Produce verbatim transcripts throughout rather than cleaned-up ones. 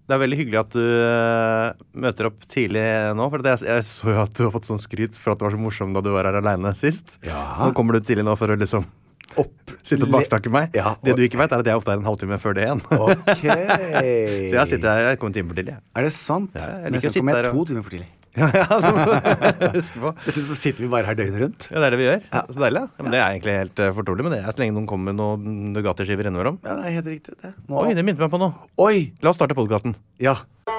Det er veldig hyggelig at du uh, møter opp tidlig nå, for jeg, jeg så jo at du har fått sånn skryt for at det var så morsom da du var her alene sist. Ja. Så nå kommer du tidlig nå for å liksom opp, sitte og bakstakke meg. Ja, og... Det du ikke vet er at jeg ofte er en halvtime før det igjen. Ok. Så jeg sitter her, jeg kommer en time for tidlig. Ja. Er det sant? Ja, jeg Men liker så å sitte kommer jeg her to og... timer for tidlig. Ja, ja, det må jeg huske på. Så sitter vi bare her døgnet rundt. Ja, det er det vi gjør. Ja. Så deilig. Ja, men det er egentlig helt uh, fortrolig, men det er så lenge noen kommer med noen Nugatti-skiver innimellom. Ja, det er helt riktig det. Nå... Oi, det minnet meg på noe. Oi! La oss starte podcasten. Ja.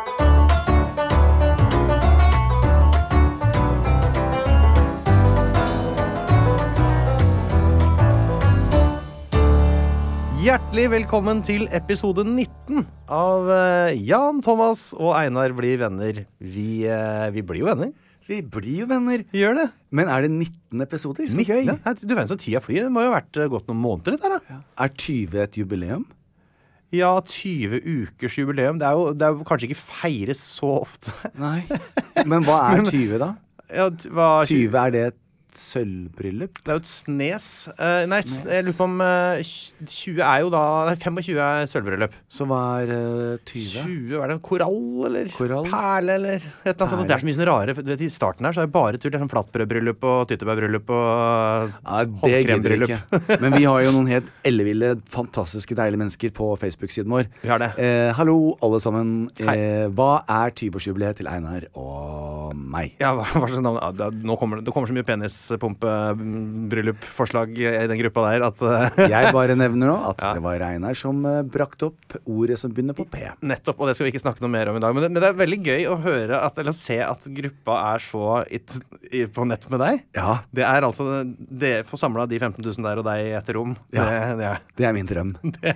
Hjertelig velkommen til episode nitten av uh, Jan, Thomas og Einar blir venner. Vi, uh, vi blir jo venner. Vi blir jo venner. Vi gjør det. Men er det nitten episoder? Så nitten? gøy. Ja, du vet så tida flyr. Det må jo ha vært uh, gått noen måneder der da. Ja. Er tyve et jubileum? Ja, tyve ukers jubileum. Det er jo, det er jo kanskje ikke feires så ofte. Nei. Men hva er tyve da? Ja, hva... tyve er det et sølvbryllup? Det er jo et snes. Uh, nei, snes. Jeg lurer på om uh, tjue er jo da nei, femogtjue er sølvbryllup. Så hva er uh, tyve? tjue, er det en korall, eller korall? Perle, eller et eller annet sånt. Det er så mye sånn rare. Du vet, i starten her så er det bare tull. Det er sånn flatbrødbryllup og tyttebærbryllup og ja, det gidder vi ikke. Men vi har jo noen helt elleville, fantastiske, deilige mennesker på Facebook-siden vår. Vi har det. Eh, hallo, alle sammen. Eh, hva er tyve-årsjubileet til Einar og meg? Ja, hva, hva slags navn? Ja, nå kommer det, det kommer så mye penis pumpe-bryllup-forslag i den gruppa der at uh, jeg bare nevner nå at ja. Det var Einar som uh, brakt opp ordet som begynner på P. Nettopp, og det skal vi ikke snakke noe mer om i dag. Men det, men det er veldig gøy å høre at, eller å se at gruppa er så it, i, på nett med deg. Ja. Det er altså det får samla de femten tusen der og deg etter rom. Ja. Det, det, er. det er min drøm. Det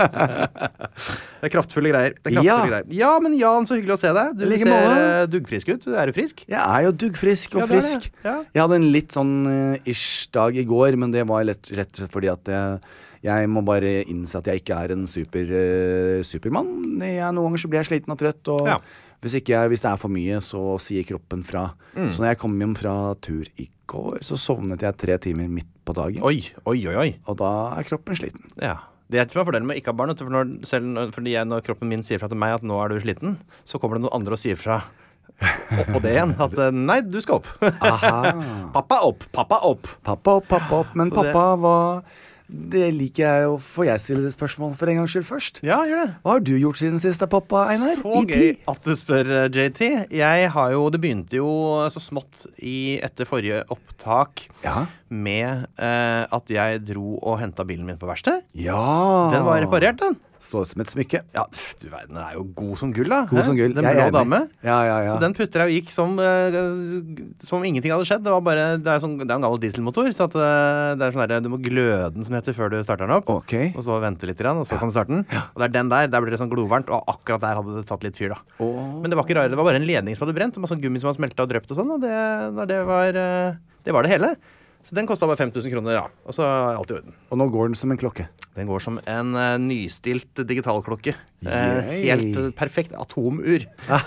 er kraftfulle greier. Det er kraftfulle ja. greier. Ja, men Jan, så hyggelig å se deg. Du like ser måte. duggfrisk ut. Er du frisk? Jeg er jo duggfrisk og ja, frisk. Ja. Jeg hadde en litt sånn uh, ish-dag i går, men det var lett, rett og slett fordi at jeg, jeg må bare innse at jeg ikke er en super, uh, supermann. Jeg, noen ganger så blir jeg sliten og trøtt, og ja. hvis, ikke jeg, hvis det er for mye, så sier kroppen fra. Mm. Så når jeg kom hjem fra tur i går, så sovnet jeg tre timer midt på dagen. Oi, oi, oi, oi. Og da er kroppen sliten. Ja. Det er som er fordelen med ikke ha barn, for når, selv når, fordi jeg, når kroppen min sier fra til meg at nå er du sliten, så kommer det noen andre og sier fra og det igjen, at nei, du skal opp. Aha. Pappa opp, pappa opp. Pappa opp, pappa opp. Men så pappa, det... hva... Det liker jeg jo. Får jeg stille det spørsmål for en gangs skyld først? Ja, gjør det. Hva har du gjort siden sist da, pappa, Einar? Så gøy at du spør, J T. Jeg har jo, det begynte jo så smått i, etter forrige opptak ja. med eh, at jeg dro og hentet bilen min på verksted. Ja. Den var reparert, den. Så ut som et smykke. Ja, du vet, den er jo god som gull, da. God som gull. Den blå dame. Ja, ja, ja. Så den putter jeg og gikk som, uh, som ingenting hadde skjedd. Det var bare, det er, sånn, det er en gammel dieselmotor, så at, uh, det er sånn der, du må gløde den som heter før du starter den opp. Okay. Og så vente litt, og så ja. kan du starte den. Ja. Og det er den der, der blir det sånn glovarmt, og akkurat der hadde det tatt litt fyr da. Oh. Men det var ikke rart, det var bare en ledning som hadde brent, og masse gummi som hadde smeltet og drøpt og sånn, og det, det, var, uh, det var det hele. Så den kostet bare fem tusen kroner, ja. Og så er alt i orden. Og nå går den som en klokke? Den går som en uh, nystilt digitalklokke. Uh, helt uh, perfekt atomur.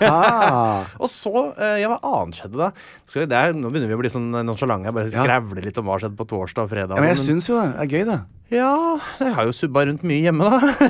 Og så, uh, ja, hva annet skjedde da? Så det er, nå begynner vi å bli sånn nonchalant. Jeg bare skravler litt om hva skjedde på torsdag og fredag. Ja, men jeg synes jo det er gøy, det. Ja, jeg har jo subba rundt mye hjemme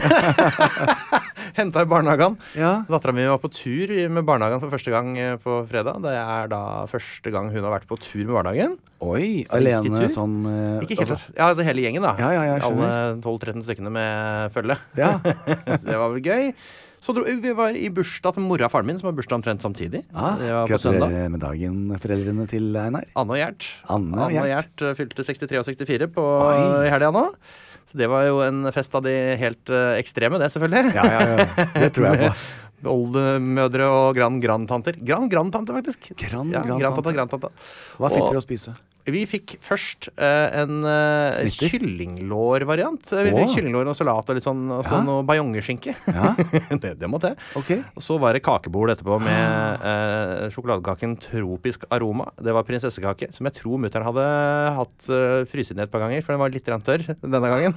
da. Hentet i barnehagen. Ja. Datteren min var på tur med barnehagen for første gang på fredag. Det er da første gang hun har vært på tur med barnehagen. Oi, alene sånn uh, Ikke helt, altså, ja, altså hele gjengen da. Ja, ja, ja, alle tolv tretten stykkene med følge. Ja. Det var vel gøy. Så dro, vi var i bursdag til mora og faren min, som har bursdag omtrent samtidig. Ah, gratulerer med dagen, foreldrene til Einar. Anne og Gjert. Anne og Anne og Gjert fylte sekstitre og sekstifire på i helgen nå. Så det var jo en fest av de helt uh, ekstreme, det selvfølgelig. Ja, ja, ja. Det tror jeg på. Oldemødre og grand-grand-tanter. Grand-grand-tante, faktisk. Grand-grand-tante. Ja, grand-tante, grand-tante. Hva fikk dere å spise? Vi fikk først uh, en uh, kyllinglår-variant. Vi fikk kyllinglår og salat og litt sånn, og så ja. Noe bajongeskinke. Ja. det, det må til. Okay. Og så var det kakebord etterpå med uh, sjokoladekaken Tropisk Aroma. Det var prinsessekake, som jeg tror mutteren hadde hatt uh, fryset ned et par ganger, for den var litt tørr denne gangen.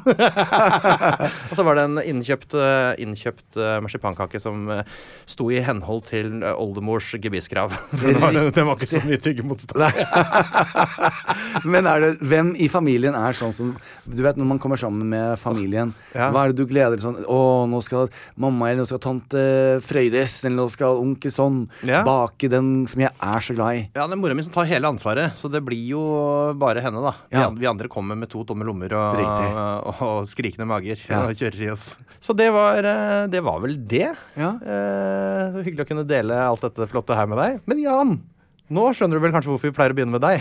Og så var det en innkjøpt, uh, innkjøpt uh, marsipankake som uh, sto i henhold til uh, oldemors gebisskrav. Den var, den var ikke så mye tyggemotstand. Men er det, hvem i familien er sånn som du vet når man kommer sammen med familien, ja. Hva er det du gleder sånn, å nå skal mamma eller nå skal tante Frøydes eller nå skal onkel sånn ja. bake den som jeg er så glad i. Ja, det er mora mi som tar hele ansvaret, så det blir jo bare henne da. Ja. Vi andre kommer med to tomme lommer og, og, og skrikende mager ja. og kjører i oss. Så det var, det var vel det. Ja. Eh, hyggelig å kunne dele alt dette flotte her med deg. Men Jan, nå skjønner du vel kanskje hvorfor vi pleier å begynne med deg?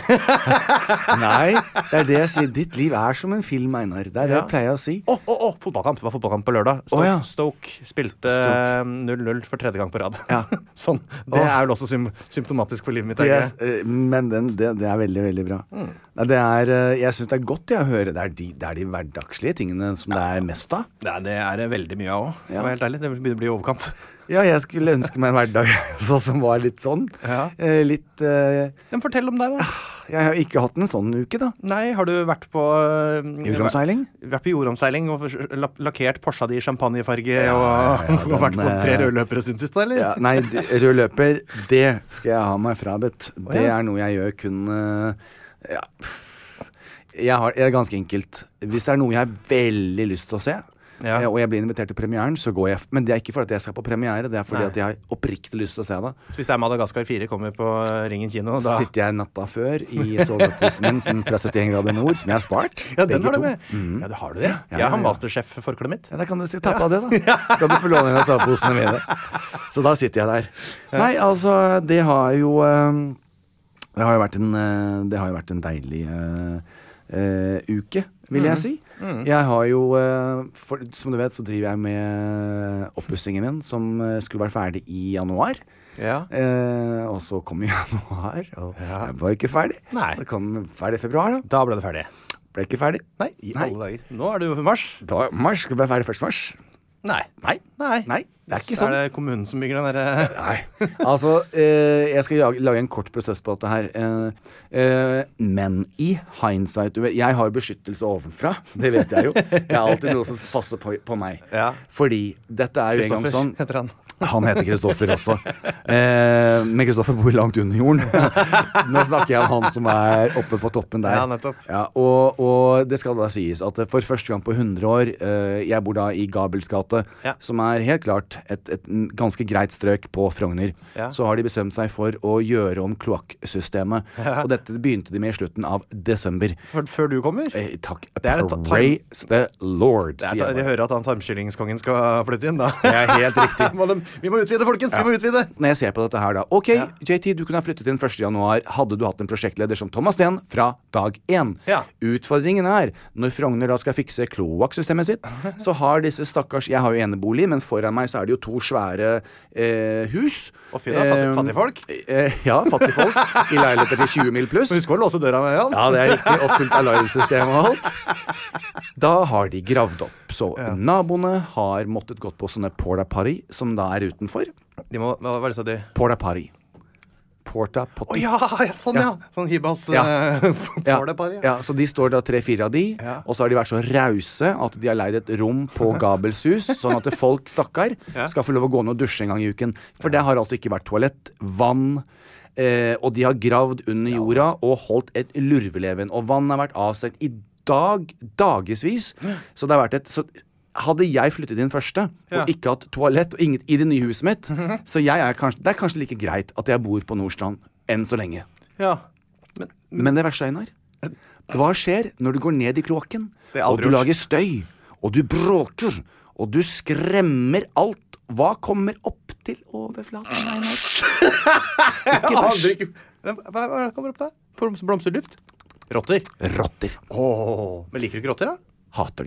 Nei, det er det jeg sier. Ditt liv er som en film, Einar. Det er det ja. jeg pleier å si. Å, å, å, fotballkamp. Det var fotballkamp på lørdag. Stoke, oh, ja. Stoke spilte null null for tredje gang på rad. Ja. Sånn. Det oh. er vel også sym symptomatisk for livet mitt. Yes, men den, det, det er veldig, veldig bra. Mm. Nei, det er, jeg synes det er godt jeg hører. Det er de, det er de hverdagslige tingene som det er mest av. Ja, det er veldig mye av også. Ja. Helt ærlig, det begynner å bli i overkant. Ja, jeg skulle ønske meg en hverdag sånn som var litt sånn. Ja. Eh, litt eh, Men fortell om deg da. Jeg har ikke hatt en sånn uke da. Nei, har du vært på uh, jordomseiling? Vært på jordomseiling og lakkert Porscha di i champagnefarge ja, og, ja, og vært på tre rødløpere siden sist, eller? Ja, nei, rødløper, det skal jeg ha meg frabedt. Det oh, ja. er noe jeg gjør kun uh, ja. jeg, har, jeg er ganske enkelt. Hvis det er noe jeg har veldig lyst til å se, ja. og jeg blir invitert til premieren, så går jeg. Men det er ikke fordi jeg skal på premiere, det er fordi at jeg har oppriktig lyst til å se det. Så hvis det er Madagaskar fire kommer på Ringen kino, da sitter jeg natta før i soveposen min som fra syttien grader nord, som jeg har spart. Ja, den har du med. Mm. Ja, det har du det. Ja, jeg har ja. masterchef-forkleet mitt. Ja, da kan du si ta på ja. det da. Skal du få låne en av soveposene mine. Så da sitter jeg der. Ja. Nei, altså, det har jo um, det har jo vært en uh, det har jo vært en deilig uh, uh, uke, vil jeg si. Mm. Jeg har jo, for, som du vet, så driver jeg med oppussingen min, som skulle vært ferdig i januar. Ja. Eh, og så kom januar, og ja. jeg var ikke ferdig. Nei. Så kom ferdig i februar da. Da ble det ferdig. Ble ikke ferdig. Nei, i Nei. alle dager. Nå er det jo mars. Da, mars skal bli ferdig først mars. Nei. Nei. Nei. Nei. Det er ikke sånn. Er det kommunen som bygger den der? Nei. Altså, eh, jeg skal lage, lage en kort prosess på dette her. Eh, eh, men i hindsight, jeg har beskyttelse ovenfra, det vet jeg jo. Det er alltid noe som passer på, på meg. Ja. Fordi dette er jo en gang sånn. Heter han. Han heter Kristoffer også. Eh, men Kristoffer bor langt under jorden. Nå snakker jeg om han som er oppe på toppen der. Ja, nettopp. Ja, og, og det skal da sies at for første gang på hundre år, eh, jeg bor da i Gabels gate, ja. som er helt klart et, et ganske greit strøk på Frogner, ja. så har de bestemt seg for å gjøre om kloakksystemet. Ja. Og dette begynte de med i slutten av desember. For, før du kommer? Eh, takk. Praise the Lord. Det er, de hører at han tarmskyllingskongen skal flytte inn da. Det er helt riktig. Vi må utvide, folkens, ja. vi må utvide. Når jeg ser på dette her da, ok, ja. J T, du kunne ha flyttet inn første januar, hadde du hatt en prosjektleder som Thomas Steen fra dag én. Ja. Utfordringen er, når Frogner da skal fikse kloakksystemet sitt, så har disse stakkars, jeg har jo enebolig, men foran meg så er det jo to svære eh, hus. Og fy da, fattig, fattig folk? Eh, ja, fattig folk, i leiligheter til tjue mil pluss. Husk å låse døra med, Jan. Ja, det er riktig, og fullt alarmsystem og alt. Da har de gravd opp, så ja. naboene har måttet gått på sånne porta potty, som da er utenfor. De må, hva var det sa de? Porta potty. Porta potty. Å ja, sånn ja. ja. Sånn hibas ja. uh, porta potty. Ja. ja, så de står da tre-fire av de, ja. og så har de vært så rause at de har leid et rom på Gabels hus, sånn at folk, stakkar, ja. skal få lov å gå ned og dusje en gang i uken. For det har altså ikke vært toalett, vann, eh, og de har gravd under jorda og holdt et lurveleven, og vann har vært avstengt i dag, dagesvis. Så det har vært et... Så, hadde jeg flyttet inn første, ja. og ikke hatt toalett og inget i det nye huset mitt, mm-hmm. så jeg er kanskje, det er kanskje like greit at jeg bor på Nordstrand enn så lenge. Ja. Men, men, men det verste, Einar, hva skjer når du går ned i kloakken, og du lager støy, og du bråker, og du skremmer alt? Hva kommer opp til overflaten, Einar? Ikke verst. Hva, hva kommer opp da? Blomsterluft? Rotter? Rotter. Åh, men liker du ikke rotter da? Hater de.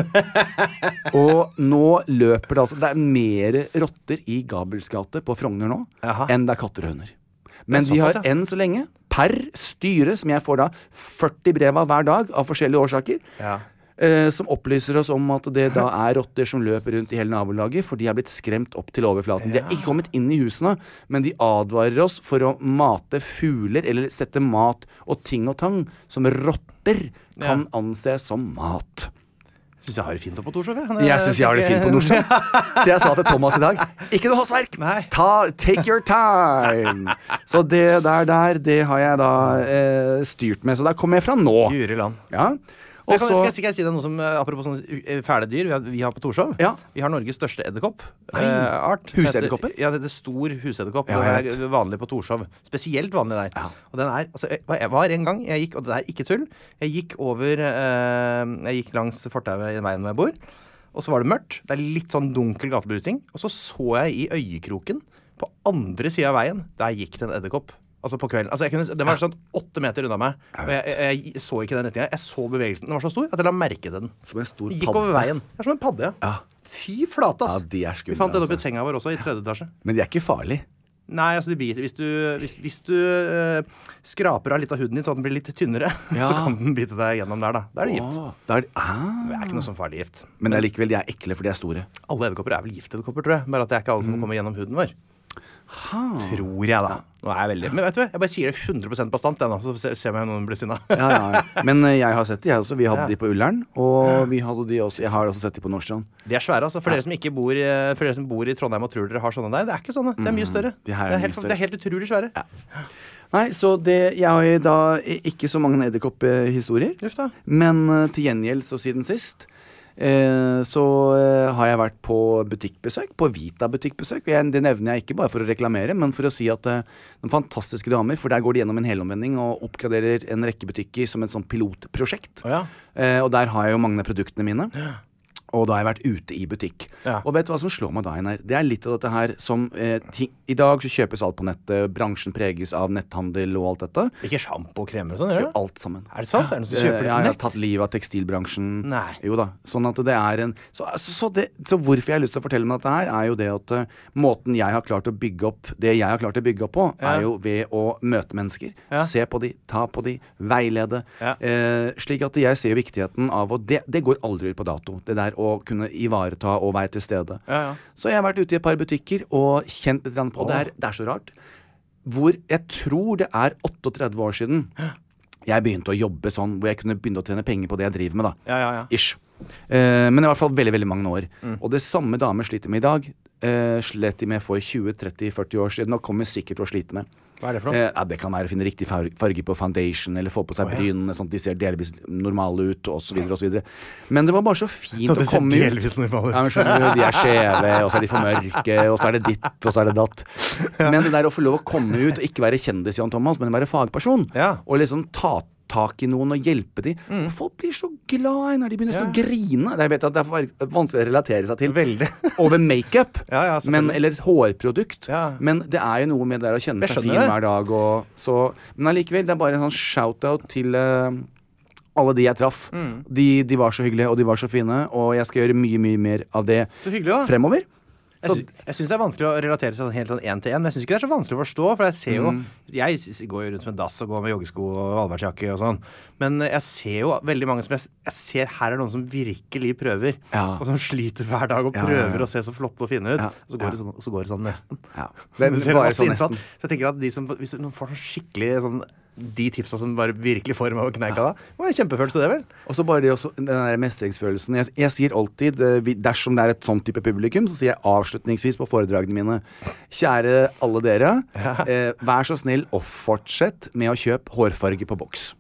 Og nå løper det altså, det er mer rotter i Gabels gate på Frogner nå, Aha. enn det er katter og hunder. Men de har enn så lenge, per styre, som jeg får da førti brev av hver dag, av forskjellige årsaker, ja. eh, som opplyser oss om at det da er rotter som løper rundt i hele nabolaget, for de har blitt skremt opp til overflaten. Ja. De har ikke kommet inn i husene, men de advarer oss for å mate fugler, eller sette mat og ting og tang, som rotter kan ja. anse som mat. Synes jeg har det fint oppe på Torshov, jeg. Jeg synes jeg har det fint på Nordstrand. Så jeg sa til Thomas i dag, ikke noe hastverk, Ta, take your time. Så det der der, det har jeg da eh, styrt med. Så der kommer jeg fra nå. Guri land. Ja. Og så skal, skal jeg si deg noe som, apropos sånne fæle dyr vi har, vi har på Torshov. Ja. Vi har Norges største edderkopp eh, art. Husedderkopper? Ja, det er stor husedderkopp. Ja, det er vanlig på Torshov. Spesielt vanlig der. Ja. Og den er, altså, jeg var en gang, jeg gikk, og det er ikke tull, jeg gikk over, eh, jeg gikk langs fortauet i veien hvor jeg bor, og så var det mørkt. Det er litt sånn dunkel gatebelysning. Og så så jeg i øyekroken på andre siden av veien, der gikk det en edderkopp. Altså på kvelden. Altså jeg kunne, den var sånn åtte meter unna meg. Og jeg, jeg, jeg så ikke den retningen. Jeg så bevegelsen. Den var så stor at jeg la merke til den. Som en stor gikk padde. Over veien. Det er som en padde, ja. Ja. Fy flate, ass. Ja, de er skumle, Vi fant den oppe i altså. senga vår også, i tredje etasje. Men de er ikke farlige. Nei, altså de biter. Hvis du, hvis, hvis du uh, skraper av litt av huden din, så at den blir litt tynnere, Ja. så kan den bite deg gjennom der, da. Da er det gift. Åh, da er det, ah. Det er ikke noe som farlig gift. Men det er likevel, de er ekle, for de er store. Alle edderkopper er vel giftedderkopper, tror jeg. Bare at det er ikke alle som Mm. kommer gjennom huden vår. Ha. Tror jeg, da. Nå er jeg veldig Men vet du hva, jeg bare sier det hundre prosent bastant, jeg nå, så ser ser vi om noen blir sinna. Ja, ja. Men eh, jeg har sett de, jeg også. Vi hadde Ja. de på Ullern, og vi hadde de også, jeg har også sett de på Nordstrand. De er svære, altså. For dere som ikke bor i, For dere som bor i Trondheim og tror dere har sånne der, det er ikke sånne. Det er mye større. de her er det, er mye helt, større. det er helt utrolig svære. Ja. Nei, så det, jeg har jo da ikke så mange edderkopphistorier. Uff da. Men eh, til gjengjeld så siden sist eh, så eh, har jeg vært på butikkbesøk, på Vita butikkbesøk. Og jeg, det nevner jeg ikke bare for å reklamere, men for å si at eh, den fantastiske damer, for der går de gjennom en helomvending og oppgraderer en rekke butikker som et sånt pilotprosjekt. Å ja. Eh, og der har jeg jo mange av produktene mine. Og da har jeg vært ute i butikk. Ja. Og vet du hva som slår meg da, Einar? Det er litt av dette her som eh, ting, I dag så kjøpes alt på nettet. Bransjen preges av netthandel og alt dette. Ikke sjampo og kremer og sånn, gjør Jo, det? alt sammen. Er det sant? Er det noen som Eh, kjøper det ja, på jeg har nett? tatt livet av tekstilbransjen. Nei. Jo da. Sånn at det er en Så, så, så, det, så hvorfor jeg har lyst til å fortelle meg dette her, er jo det at uh, måten jeg har klart å bygge opp Det jeg har klart å bygge opp på, Ja. er jo ved å møte mennesker. Ja. Se på de, ta på de, veilede. Ja. Eh, slik at jeg ser jo viktigheten av å det, det går aldri ut på dato. Det der å kunne ivareta og være til stede. Ja, ja. Så jeg har vært ute i et par butikker og kjent litt grann på det. Er, det er så rart. Hvor jeg tror det er trettioåtte år siden jeg begynte å jobbe sånn, hvor jeg kunne begynne å tjene penger på det jeg driver med, da. Ja, ja, ja. Ish. Eh, men i hvert fall veldig, veldig mange år. Og det samme damer sliter med i dag, eh, slet de med for tjue, tretti, førti år siden, og kommer sikkert til å slite med. Hva er det for noe? Eh, ja, det kan være å finne riktig farge, farge på foundation, eller få på seg Å, ja. brynene, sånn at de ser delvis normale ut, og så videre, og så videre. Men det var bare så fint Så å det ser komme ut. delvis normale ut. Ja, men skjønner du, de er skjeve, og så er de for mørke, og så er det ditt, og så er det datt. Men det der å få lov å komme ut, og ikke være kjendis, Jan Thomas, men være fagperson, Ja. og liksom ta tak i noen og hjelpe de. Og folk blir så glad når de begynner Ja. å grine. Jeg vet at det er for- vanskelig å relatere seg til Veldig. over makeup, Ja, ja, selvfølgelig. men, eller et hårprodukt. Ja. Men det er jo noe med det der å kjenne Jeg seg skjønner fin det. hver dag. Og, så, men allikevel, det er bare en sånn shout-out til eh, alle de jeg traff. Mm. De, de var så hyggelige, og de var så fine, og jeg skal gjøre mye, mye mer av det Så hyggelig, da. fremover. Jeg, sy jeg syns det er vanskelig å relatere seg helt sånn én til én, men jeg syns ikke det er så vanskelig å forstå. For jeg ser jo Jeg s- går jo rundt som en dass og går med joggesko og allværsjakke og sånn. Men jeg ser jo veldig mange som jeg, s- jeg ser her er noen som virkelig prøver. Ja. Og som sliter hver dag og Ja, ja, prøver ja. å se så flotte og fine ut. Ja, Og så går, ja. det sånn, og så går det sånn nesten. Ja. Det, Det- du ser bare masse sånn innsats. nesten. Så jeg tenker at de som, hvis noen får sånn skikkelig sånn de tipsa som bare virkelig får meg å kneika da, det var en kjempefølelse, det vel? Og så bare det også, den der mestringsfølelsen. Jeg, jeg sier alltid, eh, vi- dersom det er et sånn type publikum, så sier jeg avslutningsvis på foredragene mine: Kjære alle dere, eh, vær så snill og fortsett med å kjøpe hårfarge på boks.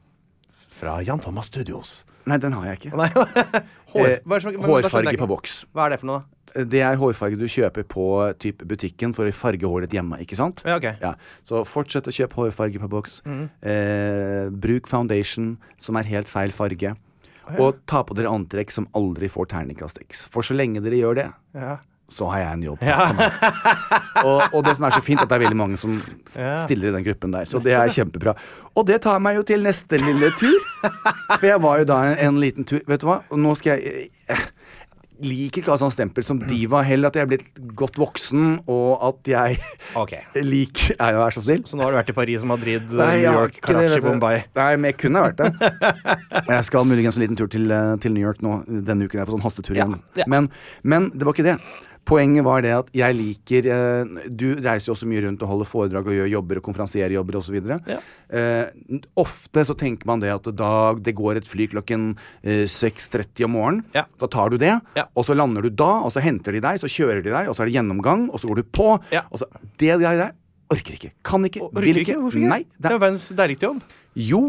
Fra Jan Thomas Studios. Nei, den har jeg ikke. Å nei, Hår, Eh, hva er det som- men da skjønner hårfarge jeg ikke. på boks. Hva er det for noe, da? Det er hårfarge du kjøper på typ butikken for å farge håret ditt hjemme, ikke sant? Ja, ok. Ja. Så fortsett å kjøpe hårfarge på boks. Eh, bruk foundation som er helt feil farge. Og ta på dere antrekk som aldri får terningkast X. For så lenge dere gjør det, Ja. så har jeg en jobb. Takk for meg. og, og det som er så fint, at det er veldig mange som s- Ja. stiller i den gruppen der. Så det er kjempebra. Og det tar meg jo til neste lille tur. For jeg var jo da en, en liten tur. Vet du hva? Og nå skal jeg eh, liker ikke å ha sånn stempel som diva, heller at jeg er blitt godt voksen, og at jeg Ok. liker Er jo vær så snill. Så nå har du vært i Paris, Madrid, Nei, New jeg har York, ikke det, Karachi, vet du. Bombay. Nei, men jeg kunne ha vært det. Jeg skal muligens en liten tur til, eh, til New York nå denne uken. Jeg er på sånn hastetur Ja, igjen. ja. Men, men det var ikke det. Poenget var det at jeg liker eh, Du reiser jo også mye rundt og holder foredrag og gjør jobber og konferansierer jobber og så videre. Ja. Eh, ofte så tenker man det at da det går et fly klokken eh, seks tretti om morgenen. Ja. Da tar du det, Ja. og så lander du da, og så henter de deg, så kjører de deg, og så er det gjennomgang, og så går du på. Ja. Og så, det greier der orker ikke. Kan ikke. Orker vil ikke. Hvorfor ikke? Nei. Det er jo verdens deiligste jobb. Jo,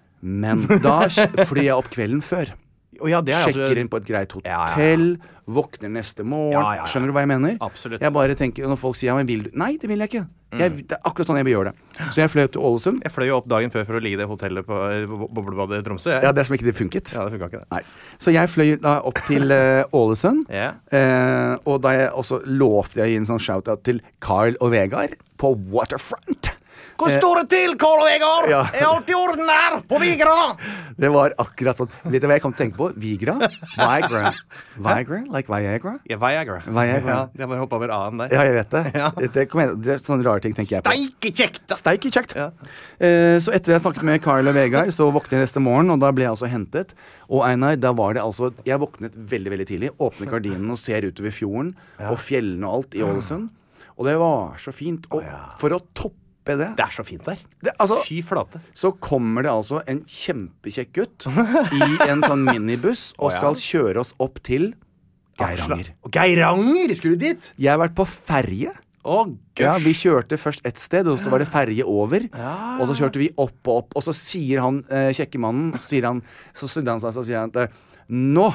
men da flyr jeg opp kvelden før. Og ja, det er Sjekker altså... inn på et greit hotell, Ja, ja, ja. våkner neste morgen. Ja, ja, ja. Skjønner du hva jeg mener? Absolutt. Jeg bare tenker, når folk sier ja, men vil du? Nei, det vil jeg ikke. Jeg, det er akkurat sånn jeg vil gjøre det. Så jeg fløy til Ålesund. Jeg fløy jo opp dagen før for å ligge i det hotellet på eh, bo- boblebadet i Tromsø. Jeg. Ja, det er som ikke det funket. Ja, det funka ikke det. Nei. Så jeg fløy da opp til uh, Ålesund. Ja. Eh, og da jeg også lovte jeg å gi en sånn shout-out til Carl og Vegard på Waterfront. Hvordan står det til, Karl og Vegard? Ja. Er alt i orden der, på Vigra? Det var akkurat sånn. Vet du hva jeg kom til å tenke på? Vigra? Viagra. Viagra? Like Viagra? Ja, Viagra. Viagra. Ja, jeg bare hoppa over A-en der. Ja, jeg vet det. Ja. Det, kom igjen. Det er sånne rare ting tenker jeg på. Steike kjekt, da! Steik i kjekt. Ja. Eh, så etter jeg snakket med Carl og Vegard, så våknet jeg neste morgen, og da ble jeg altså hentet. Og Einar, da var det altså Jeg våknet veldig, veldig tidlig. Åpner gardinen og ser utover fjorden og fjellene og alt i Ålesund. Og det var så fint. Og for å toppe det, Det er så fint der. det altså, Fy flate. så kommer det altså en kjempekjekk gutt i en sånn minibuss og Å, ja. skal kjøre oss opp til Geiranger. Og Geiranger! Skulle du dit? Jeg har vært på ferje. Å, gøy. Ja, Vi kjørte først et sted, og så var det ferje over. Og så kjørte vi opp og opp. Og så sier han eh, kjekke mannen Så sier han Så snudde han seg og sier han at eh, nå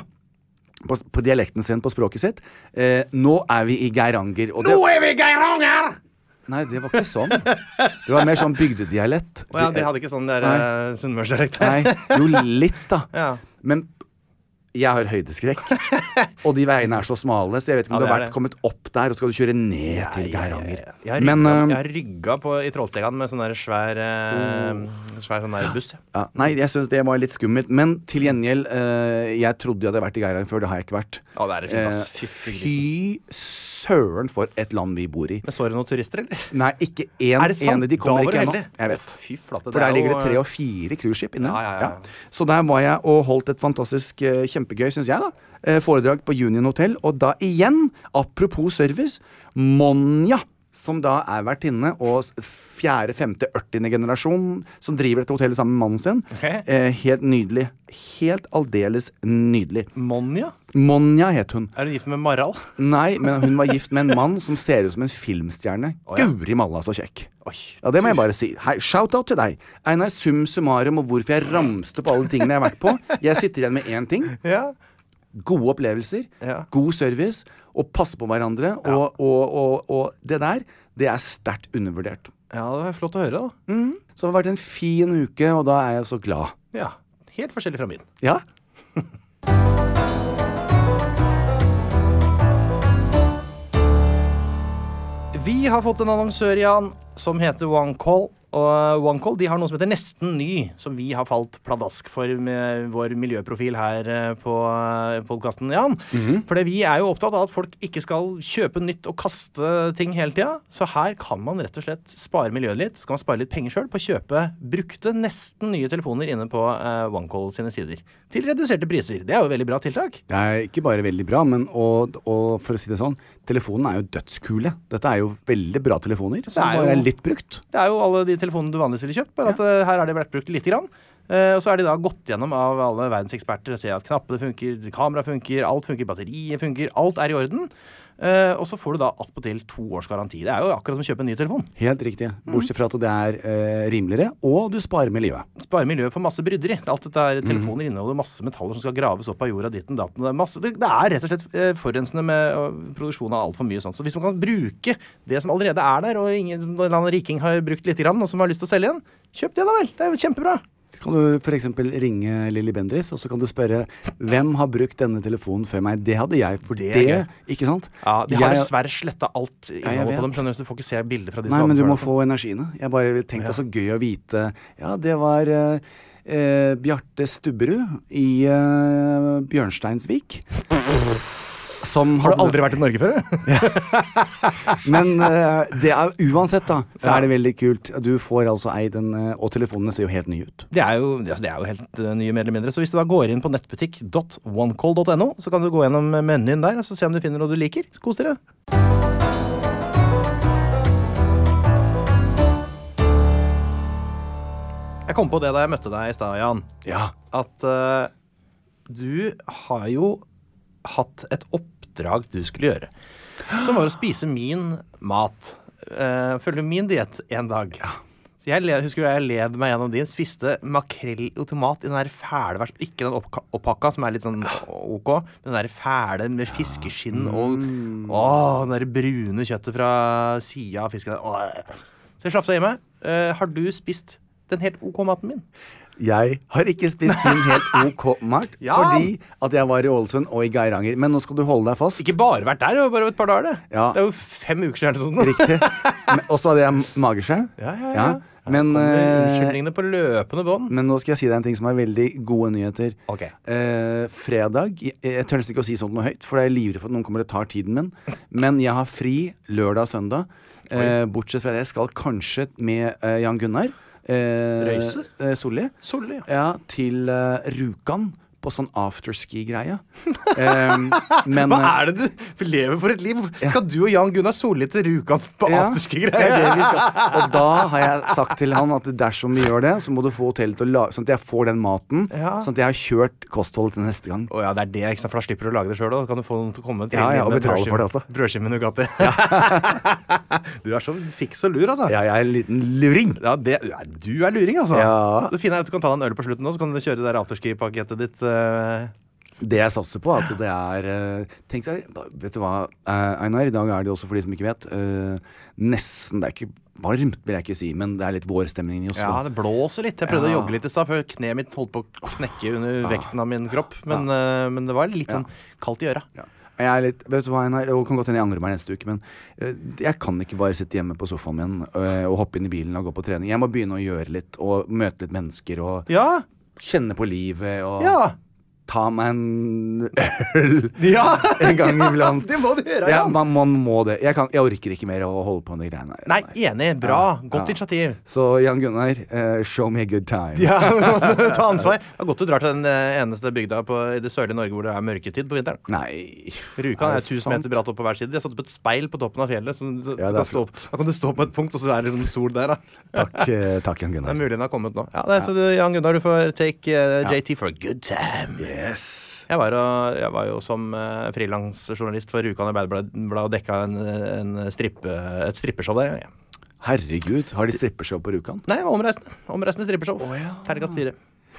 på, på dialekten sin, på språket sitt eh, nå er vi i Geiranger. Og det, Nå er vi i Geiranger! nei, det var ikke sånn. Det var mer sånn bygdedialekt. Å ja, de hadde ikke sånn der Nei. uh, sunnmørsdialekt der. Nei, jo litt, da. Ja. Men jeg har høydeskrekk. Og de veiene er så smale, så jeg vet ikke om Ja, du det har er vært det. kommet opp der, og skal du kjøre ned til Ja, ja, ja, Geiranger. ja. Jeg har Men rygga, eh, jeg har rygga på, i Trollstegan med sånn der svær, eh, svær sånn der buss. ja, nei, jeg syns det var litt skummelt. Men til gjengjeld, eh, jeg trodde jeg hadde vært i Geiranger før. Det har jeg ikke vært. Å, det er det fint, ass. Eh, Fy Fy søren for et land vi bor i. Men står det noen turister, eller? Nei, ikke én Er det sant? ene. De kommer Da var ikke du ennå. heldig. Jeg vet. Å, fy flate, For det der er ligger jo- det tre og fire cruiseskip inne. Ja, ja, ja. Så der var jeg og holdt et fantastisk eh, kjempegøy, syns jeg, da. eh, Foredrag på Union Hotel. Og da igjen, apropos service, Monja, som da er vertinne og s- fjerde, femte, ørtiende generasjon som driver dette hotellet sammen med mannen sin. Ok. Eh, helt nydelig. Helt aldeles nydelig. Monja? Monja het hun. Er du gift med Marral? Nei, men hun var gift med en mann som ser ut som en filmstjerne. Å, ja. Guri malla, så kjekk. Oi. Ja, det må jeg bare si. Hei, shout-out til deg. Einar, sum summarum og hvorfor jeg ramste på alle tingene jeg har vært på. Jeg sitter igjen med én ting. Ja. Gode opplevelser, Ja. god service, og passe på hverandre. Og, og, og, og det der, det er sterkt undervurdert. Ja, det var flott å høre, da. Mm. Så det har vært en fin uke, og da er jeg så glad. Ja. Helt forskjellig fra min. Ja? Vi har fått en annonsør, Jan, som heter OneCall. Og OneCall de har noe som heter Nesten ny, som vi har falt pladask for med vår miljøprofil her eh, på podkasten, Jan. For vi er jo opptatt av at folk ikke skal kjøpe nytt og kaste ting hele tida. Så her kan man rett og slett spare miljøet litt. Så kan man spare litt penger sjøl på å kjøpe brukte, nesten nye telefoner inne på eh, OneCall sine sider. Til reduserte priser. Det er jo et veldig bra tiltak. Det er ikke bare veldig bra, men og, og for å si det sånn, telefonen er jo dødskule. Dette er jo veldig bra telefoner, som er bare jo- er litt brukt. Det er jo alle de telefonene du vanligvis ville kjøpt, bare at eh, her har det vært brukt lite grann. Eh, og så er de da gått gjennom av alle verdens eksperter og ser at knappene funker, kamera funker, alt funker, batteriet funker, alt er i orden. Eh, og så får du da attpåtil to års garanti. Det er jo akkurat som å kjøpe en ny telefon. Helt riktig. Bortsett fra at det er eh, rimeligere, og du sparer miljøet. Sparer miljøet for masse bryderi. Alt dette er telefoner inneholder masse metaller som skal graves opp av jorda, ditten, datten. Det er, masse, det, det er rett og slett eh, forurensende med uh, produksjon av alt for mye sånt. Så hvis man kan bruke det som allerede er der, og ingen en eller annen riking har brukt litt grann, og som har lyst til å selge igjen, kjøp det da vel. Det er jo kjempebra. Kan du for eksempel ringe Lilly Bendriss, og så kan du spørre hvem har brukt denne telefonen før meg? Det hadde jeg, for Det det, er gøy. ikke sant? Ja, de har Jeg- dessverre sletta alt jeg innholdet vet. på dem, skjønner du, så du får ikke se bilder fra de som Nei, men du hadde må før. få energiene. Jeg bare tenkte det er så gøy å vite. Ja, det var eh, eh, Bjarte Stubberud i eh, Bjørnsteinsvik. som Har du hadde- aldri vært i Norge før? Men uh, det er uansett da, så er det veldig kult. Du får altså eid den, uh, og telefonene ser jo helt nye ut. Det er jo, altså det er jo helt uh, nye mer eller mindre. Så hvis du da går inn på nettbutikk dot onecall dot no, så kan du gå gjennom menyen der, og så se om du finner noe du liker. Kos dere. Jeg kom på det da jeg møtte deg i stad, Jan. Ja. At uh, du har jo hatt et oppdrag du skulle gjøre, som var å spise min mat. Uh, følge min diett en dag. Så jeg led, husker du jeg led meg gjennom din, spiste makrell i tomat i den der fæle vers, ikke den oppka, oppakka som er litt sånn ok, men den der fæle med fiskeskinn og åh, den der brune kjøttet fra siden av fisken. Åh. Så jeg slafsa i meg. Uh, har du spist den helt ok maten min? Jeg har ikke spist din helt ok mat, Ja. fordi at jeg var i Ålesund og i Geiranger. Men nå skal du holde deg fast. Ikke bare vært der, det var bare et par dager det. Ja. Det er jo fem uker siden sånn. Riktig. Men- Og så hadde jeg mageskjev. Ja, ja, ja. Men, Her kommer eh, unnskyldningene på løpende bånd. men nå skal jeg si deg en ting som er veldig gode nyheter. Ok. Eh, fredag, jeg, jeg tør nesten ikke å si sånt noe høyt, for jeg er livredd for at noen kommer og tar tiden min. Men jeg har fri lørdag og søndag. Eh, bortsett fra det, jeg skal kanskje med eh, Jan Gunnar. Eh, Røyse? eh, Solli. Solli, ja. Ja, til eh, Rjukan på sånn afterski-greie. Eh, men Hva er det du lever for et liv? Skal du og Jan Gunnar Solli til Rjukan på Ja, afterski-greier? det er det vi skal. Og da har jeg sagt til han at dersom vi gjør det, så må du få hotellet til å lage, sånn at jeg får den maten, Ja. sånn at jeg har kjørt kostholdet til neste gang. Å ja, det er det, ikke sant? For da slipper du å lage det selv, da kan du få noen til å komme til Ja, ja, og med betale brødskive- for det også. Brødskive med Nugatti. Du er så fiks og lur, altså. Ja, jeg er en liten luring. Ja, det, ja, du er luring, altså. Ja. Det fine er at du kan ta deg en øl på slutten nå, så kan du kjøre det der afterski-pakettet ditt. Uh... Det jeg satser på, er at det er eh, Tenk deg, vet du hva, eh, Einar, i dag er det også for de som ikke vet, eh, nesten, det er ikke varmt, vil jeg ikke si, men det er litt vårstemning i Oslo. Ja, det blåser litt. Jeg prøvde Ja. å jogge litt i stad, før kneet mitt holdt på å knekke under vekten av min kropp. Men, eh, men det var litt sånn kaldt i øra. Ja. Jeg er litt, vet du hva, Einar, det kan godt hende jeg angrer meg neste uke, men eh, jeg kan ikke bare sitte hjemme på sofaen min eh, og hoppe inn i bilen og gå på trening. Jeg må begynne å gjøre litt, og møte litt mennesker, og Ja, kjenne på livet, og ja, ta meg en øl ja. en gang iblant. Det må du gjøre, Ja, Jan. man, man må det. Jeg, kan, jeg orker ikke mer å holde på med de greiene her. Nei, enig. Bra. Ja, Godt ja. initiativ. Så Jan Gunnar, eh, show me a good time. Ja, ta ansvar. Det er godt du drar til den eh, eneste bygda på, i det sørlige Norge hvor det er mørketid på vinteren. Nei. Rjukan er det tusen sant? meter bratt opp på hver side. De har satt opp et speil på toppen av fjellet. Så, så, Ja, du det er kan stå opp. Da kan du stå på et punkt, og så er det liksom sol der. Da. Takk, eh, takk Jan Det er Gunnar. mulig den har kommet nå. Ja, det er, Så du, Jan Gunnar, du får take uh, J T for a good time. Yes. Jeg var, og, jeg var jo som uh, frilansjournalist for Rjukan Arbeiderblad og dekka en, en strippe, et strippeshow der. Ja. Herregud, har de strippeshow på Rjukan? Nei, det var omreisende. Omreisende strippeshow. Å, ja. Terningkast fire.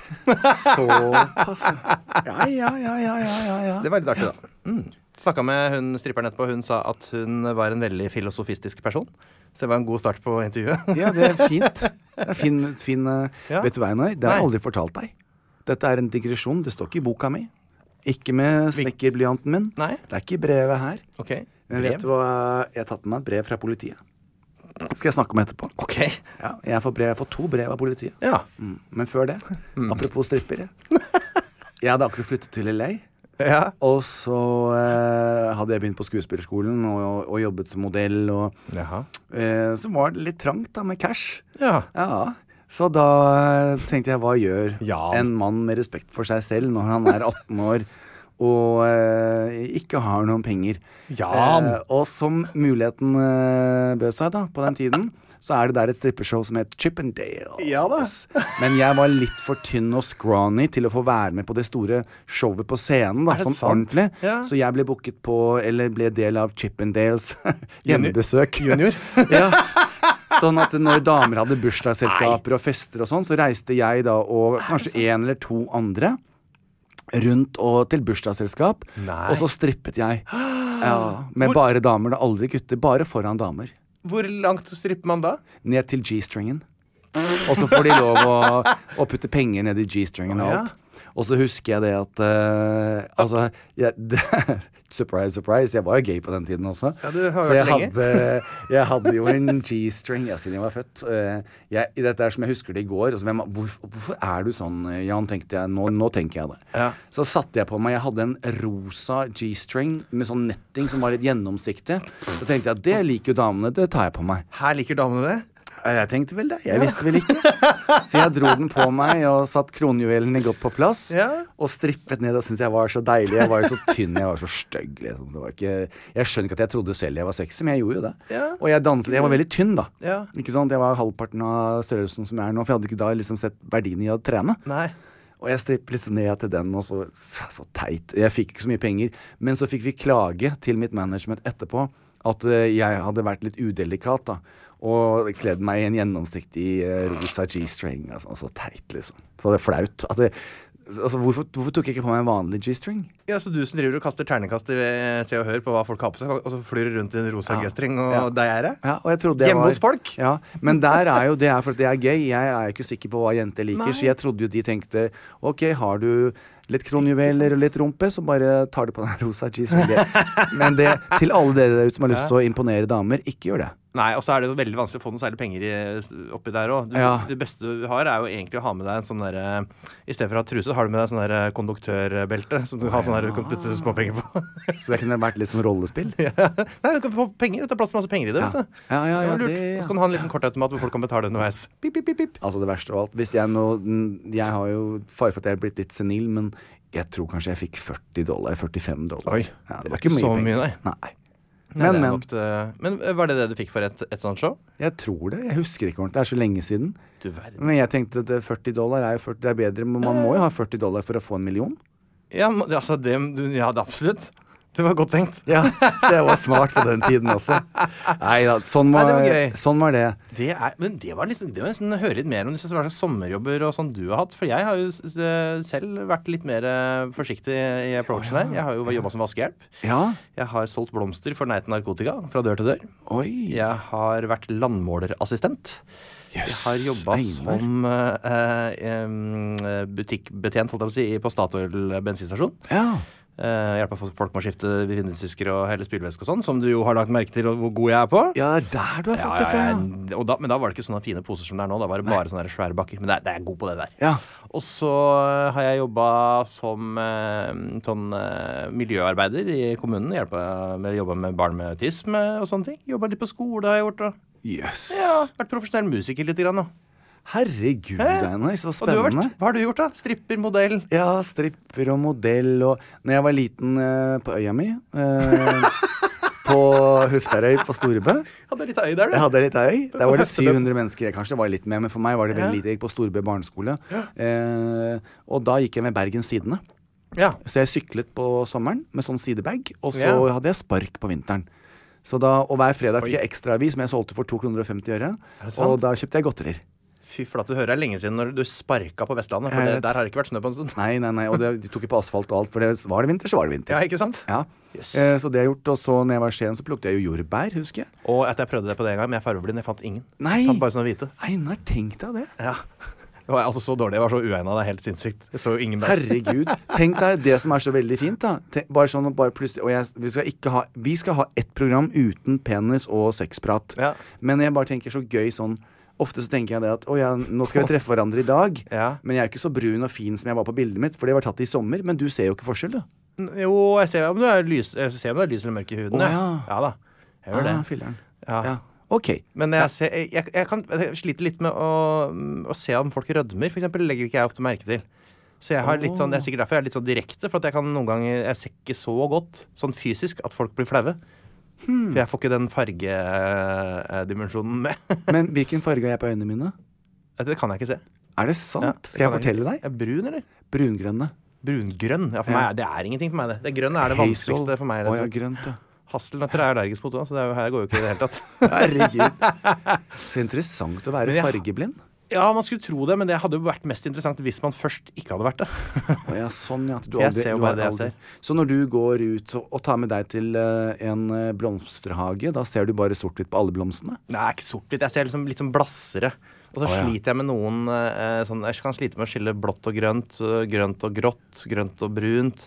Såpass. Ja, ja, ja, ja, ja, ja, ja. Det var litt artig, da. Mm. Snakka med hun stripperen etterpå. Hun sa at hun var en veldig filosofistisk person. Så det var en god start på intervjuet. Ja, det er fint. Det er fin, fin eh, Ja. Vet du hva, Einar? Det har jeg Nei. aldri fortalt deg. Dette er en digresjon. Det står ikke i boka mi. Ikke med snekkerblyanten min. Nei? Det er ikke i brevet her. Ok. Men vet du hva? Jeg har tatt med meg et brev fra politiet. Skal jeg snakke om etterpå. Ok. Ja, jeg får, brev, jeg får to brev av politiet. Ja. Mm. Men før det, apropos strippere. Jeg hadde akkurat flyttet til L A. Ja. Og så eh, hadde jeg begynt på skuespillerskolen og, og jobbet som modell. Og Jaha. eh, så var det litt trangt da med cash. Ja. Ja, så da eh, tenkte jeg, hva gjør Ja. en mann med respekt for seg selv når han er atten år og eh, ikke har noen penger? Jan. Eh, og som muligheten eh, bød seg da, på den tiden, så er det der et strippeshow som heter Chippendale. Ja da. Men jeg var litt for tynn og scrawny til å få være med på det store showet på scenen, da, Er det sånn sant? ordentlig. Ja. Så jeg ble booket på, eller ble del av Chippendales hjemmebesøk. Junior. Ja. Sånn at når damer hadde bursdagsselskaper og fester og sånn, så reiste jeg da og kanskje en eller to andre rundt og til bursdagsselskap, Nei. og så strippet jeg. Ja, med bare damer, da aldri gutter, bare foran damer. Hvor langt stripper man da? Ned til G-stringen. Og så får de lov å, å putte penger ned i G-stringen og Å, ja. alt. Og så husker jeg det at uh, Altså jeg, det, Surprise, surprise. Jeg var jo gay på den tiden også. Ja, du har så jeg vært lenge. hadde, jeg hadde jo en G-string ja, siden jeg var født. Uh, jeg, dette er som jeg husker det i går. Altså, hvem, hvor, hvorfor er du sånn, Jan? Tenkte jeg. Nå, nå tenker jeg det. Ja. Så satte jeg på meg Jeg hadde en rosa G-string med sånn netting som var litt gjennomsiktig. Så tenkte jeg at det liker jo damene. Det tar jeg på meg. Her liker damene det? Jeg tenkte vel det, jeg visste vel ikke. Så jeg dro den på meg og satt kronjuvelene godt på plass. Ja. Og strippet ned og syntes jeg var så deilig. Jeg var jo så tynn, jeg var så stygg liksom. Det var ikke, jeg skjønner ikke at jeg trodde selv jeg var sexy, men jeg gjorde jo det. Ja. Og jeg danset, jeg var veldig tynn da. Ja. Ikke sant, jeg var halvparten av størrelsen som jeg er nå. For jeg hadde ikke da liksom sett verdien i å trene. Nei. Og jeg strippet litt ned til den, og så, så, så teit. Jeg fikk ikke så mye penger. Men så fikk vi klage til mitt management etterpå at uh, jeg hadde vært litt udelikat da. Og kledd meg i en gjennomsiktig uh, rosa G-string. Altså, så teit, liksom. Så det er flaut. At det, altså, hvorfor, hvorfor tok jeg ikke på meg en vanlig G-string? Ja, så du som driver og kaster ternekast i Se og Hør på hva folk har på seg, og så flyr du rundt i en rosa Ja. G-string, og Ja. der er det? Ja, og jeg trodde jeg Hjemme var, hos folk? Ja, men der er jo det er for at jeg er gay. Jeg er ikke sikker på hva jenter liker, Nei. så jeg trodde jo de tenkte ok, har du litt kronjuveler og litt rumpe, så bare tar du på den rosa G-string. Men det, til alle dere der ute som har lyst til å imponere damer, ikke gjør det. Nei, og så er det jo veldig vanskelig å få noe særlig penger i, oppi der også. Du, Ja. Det beste du har er jo egentlig å ha med deg en sånn der I stedet for å ha truse, har du med deg sånn der konduktørbelte som du har sånn der du kan putte småpenger på. Så det kunne vært litt sånn rollespill. Ja. Nei, du kan få penger. Det er plass til masse penger i det, Ja. vet du. Ja, ja, ja, det var lurt. det- Så kan du ha en liten kortautomat hvor folk kan betale underveis. Pip, pip, pip, pip. Altså det verste av alt. Hvis jeg nå Jeg har jo fare for at jeg er blitt litt senil, men jeg tror kanskje jeg fikk førti dollar, førtifem dollar. Oi, ja, det var ikke så mye, nei. Nei. Nei, Men, det er men. nok det- men var det det du fikk for et, et sånt show? Jeg tror det. Jeg husker ikke ordentlig. Det er så lenge siden. Du verden. Men jeg tenkte at førti dollar er jo førti, det er bedre, men man må jo ha førti dollar for å få en million. Ja, men, altså, det, du, ja, det absolutt. Det var godt tenkt. Ja, så jeg var smart på den tiden også. Nei da, sånn var, Nei, det var gøy. sånn var det. Det er, men det var liksom, det var nesten høre litt mer om disse hva slags sommerjobber og sånn du har hatt. For jeg har jo s- s- selv vært litt mer eh, forsiktig i approachen her. Jeg har jo jobbet som vaskehjelp. Ja, Jeg har solgt blomster for Nei til narkotika fra dør til dør. oi. Jeg har vært landmålerassistent. Jeg har jobba Steinar. som eh, eh, butikkbetjent, holdt jeg på å si, på Statoil bensinstasjon. Ja. Uh, hjelpa folk med å skifte vindusvisker og helle spylevæske og sånn, som du jo har lagt merke til hvor god jeg er på. Ja, det er der du har fått det fra. ja, og da, men da var det ikke sånne fine poser som det er nå. Da var det bare sånne der svære bakker. Men det er, det er god på det der. Ja. Og så uh, har jeg jobba som uh, sånn uh, miljøarbeider i kommunen. Hjelpa med å jobbe med barn med autisme og sånne ting. Jobba litt på skole har jeg gjort. Og, Jøss. ja, vært profesjonell musiker litt grann. Og, Herregud, Hæ? Einar, så og du har vært, spennende. hva har du gjort, da? Stripper, modell? Ja, stripper og modell og Når jeg var liten eh, på øya mi eh, på Hufterøy på Storebø. Hadde litt øy der, du. Jeg hadde litt øy. Der var det Høstebø. syv hundre mennesker. Kanskje det var litt mer, men for meg var det veldig Ja. lite. Jeg gikk på Storebø barneskole. Eh, og da gikk jeg med Bergens Tidende. Ja. Så jeg syklet på sommeren med sånn sidebag, og så Ja. hadde jeg spark på vinteren. Så da, og hver fredag fikk Oi. jeg ekstraavis som jeg solgte for to kroner og femti øre. Er det sant? Og da kjøpte jeg godterier. Fy flate, du hører det er lenge siden når du sparka på Vestlandet. For Jeg det, vet. der har det ikke vært snø på en stund. Nei, nei, nei, og det, de tok ikke på asfalt og alt, for det var det vinter, så var det vinter. Ja, ikke sant? Ja. Yes. Eh, så det har jeg gjort, og så når jeg var i Skien, så plukket jeg jo jordbær, husker jeg. Og at jeg prøvde det på det en gang, men jeg er fargeblind. Jeg fant ingen. Nei! Jeg fant bare sånne hvite. Einar, tenk deg det. Ja. Det var altså så dårlig. Jeg var så uegna. Det er helt sinnssykt. Jeg så jo ingen bær. Herregud. Tenk deg det som er så veldig fint, da. Tenk, bare sånn, bare plutselig, og jeg, vi, skal ikke ha, vi skal ha ett program uten penis og sexprat. Ja. Men jeg bare tenker så gøy sånn. Ofte så tenker jeg det at å ja, nå skal vi treffe hverandre i dag. Ja. Men jeg er ikke så brun og fin som jeg var på bildet mitt, for det var tatt i sommer. Men du ser jo ikke forskjell, du. Jo, jeg ser om du er lys, jeg ser om du er lys eller mørk i huden. Å, ja. ja. ja da. Jeg gjør det. Ah, filleren. Ja. Ja. Ok. Men jeg, ser, jeg, jeg, jeg, kan, jeg sliter litt med å, å se om folk rødmer, for eksempel. Legger ikke jeg ofte merke til. Så jeg har litt sånn, det er sikkert derfor jeg er litt sånn direkte. For at jeg kan noen ganger Jeg ser ikke så godt sånn fysisk at folk blir flaue. Hmm. For jeg får ikke den fargedimensjonen med. Men hvilken farge har jeg på øynene mine? Det kan jeg ikke se. Er det Ja, sant? det Skal jeg kan fortelle deg? Er brun, eller? Brungrønne. Brungrønn. Ja, for Ja. meg, det er ingenting for meg, det. Det grønne er det Hazel. vanskeligste for meg. Å ja, Liksom. grønt, ja. Hasselnøtter er jeg allergisk mot òg, så det er jo, her går jo ikke i det hele tatt. Herregud. Så interessant å være Men jeg- fargeblind. Ja, man skulle tro det, men det hadde jo vært mest interessant hvis man først ikke hadde vært det. Å ja, sånn, ja. at Du Jeg aldri, ser jo du bare har det jeg aldri- ser. Så når du går ut og, og tar med deg til eh, en eh, blomsterhage, da ser du bare sort-hvitt på alle blomstene? Nei, ikke sort-hvitt. Jeg ser liksom litt sånn blassere. Og så oh, ja. sliter jeg med noen eh, sånn, jeg kan slite med å skille blått og grønt, grønt og grått, grønt og brunt.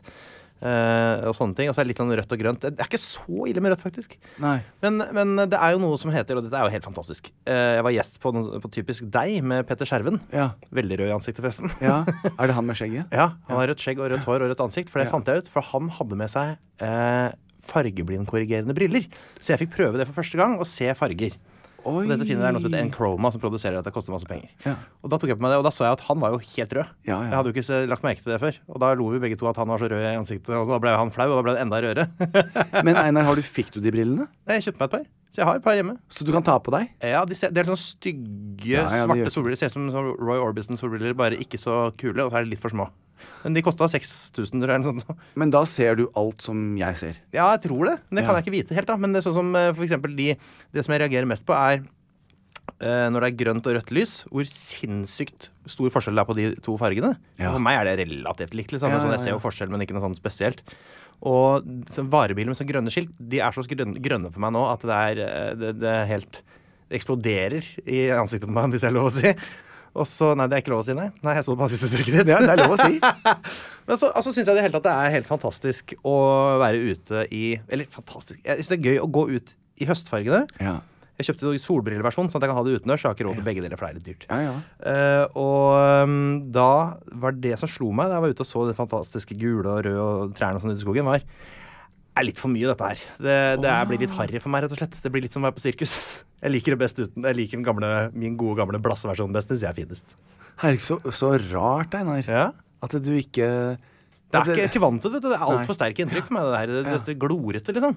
Uh, og sånne ting, og så er det litt sånn rødt og grønt. Det er ikke så ille med rødt, faktisk. Nei. Men, men det er jo noe som heter, og dette er jo helt fantastisk. Uh, jeg var gjest på, på Typisk deg med Petter Skjerven. Ja. Veldig rød i ansiktet, forresten. Ja. Er det han med skjegget? Ja, han har rødt skjegg og rødt hår og rødt ansikt. For det ja. fant jeg ut, for han hadde med seg uh, fargeblindkorrigerende briller. Så jeg fikk prøve det for første gang, og se farger. Oi. Og dette finner jeg noe som heter Enchroma, som produserer at det koster masse penger. Ja. Og da tok jeg på meg det, og da så jeg at han var jo helt rød. Ja, ja. Jeg hadde jo ikke lagt merke til det før. Og da lo vi begge to at han var så rød i ansiktet, og da ble han flau, og da ble det enda rødere. Men Einar, har du, fikk du de brillene? Nei, jeg kjøpte meg et par. Så jeg har et par hjemme. Så du kan ta på deg? Ja, de ser, det er sånn stygge, ja, ja, svarte solbriller. Det ser ut som sånn Roy Orbison-solbriller, bare ikke så kule, og så er de litt for små. Men de kostet seks tusen, tror jeg, eller noe sånt. Men da ser du alt som jeg ser? Ja, jeg tror det. Men det kan ja. jeg ikke vite helt, da. Men det er sånn som, for eksempel, de, det som jeg reagerer mest på er Uh, når det er grønt og rødt lys, hvor sinnssykt stor forskjell det er på de to fargene. Ja. For meg er det relativt likt, liksom. Ja, ja, ja. Sånn, jeg ser jo forskjell, men ikke noe sånn spesielt. Og så varebiler med sånn grønne skilt, de er så grønne, grønne for meg nå at det er, det, det er helt det eksploderer i ansiktet på meg, hvis det er lov å si. Og så, nei, det er ikke lov å si, nei. Nei, jeg så det på ansiktsuttrykket ditt. Ja, det er lov å si. Men så altså, synes jeg det hele tatt det er helt fantastisk å være ute i, eller fantastisk, jeg synes det er gøy å gå ut i høstfargene. Ja. Jeg kjøpte jo solbrilleversjon, sånn at jeg kan ha det utendørs. Jeg har ikke råd til begge deler, for det er litt dyrt. Ja, ja. Uh, og um, da var det som slo meg da jeg var ute og så det fantastiske gule og røde og trærne og sånn ute i skogen, var er litt for mye dette her. Det, det er, blir litt harry for meg, rett og slett. Det blir litt som å være på sirkus. Jeg liker det best uten. Jeg liker den gamle, min gode gamle blasseversjon best, synes jeg er finest. Herregud, så, så rart, Einar. Ja? At du ikke... Det er ikke kvantet, vet du. Det er alt Nei. for sterke inntrykk for meg, det her. Det, det, det glorete, liksom.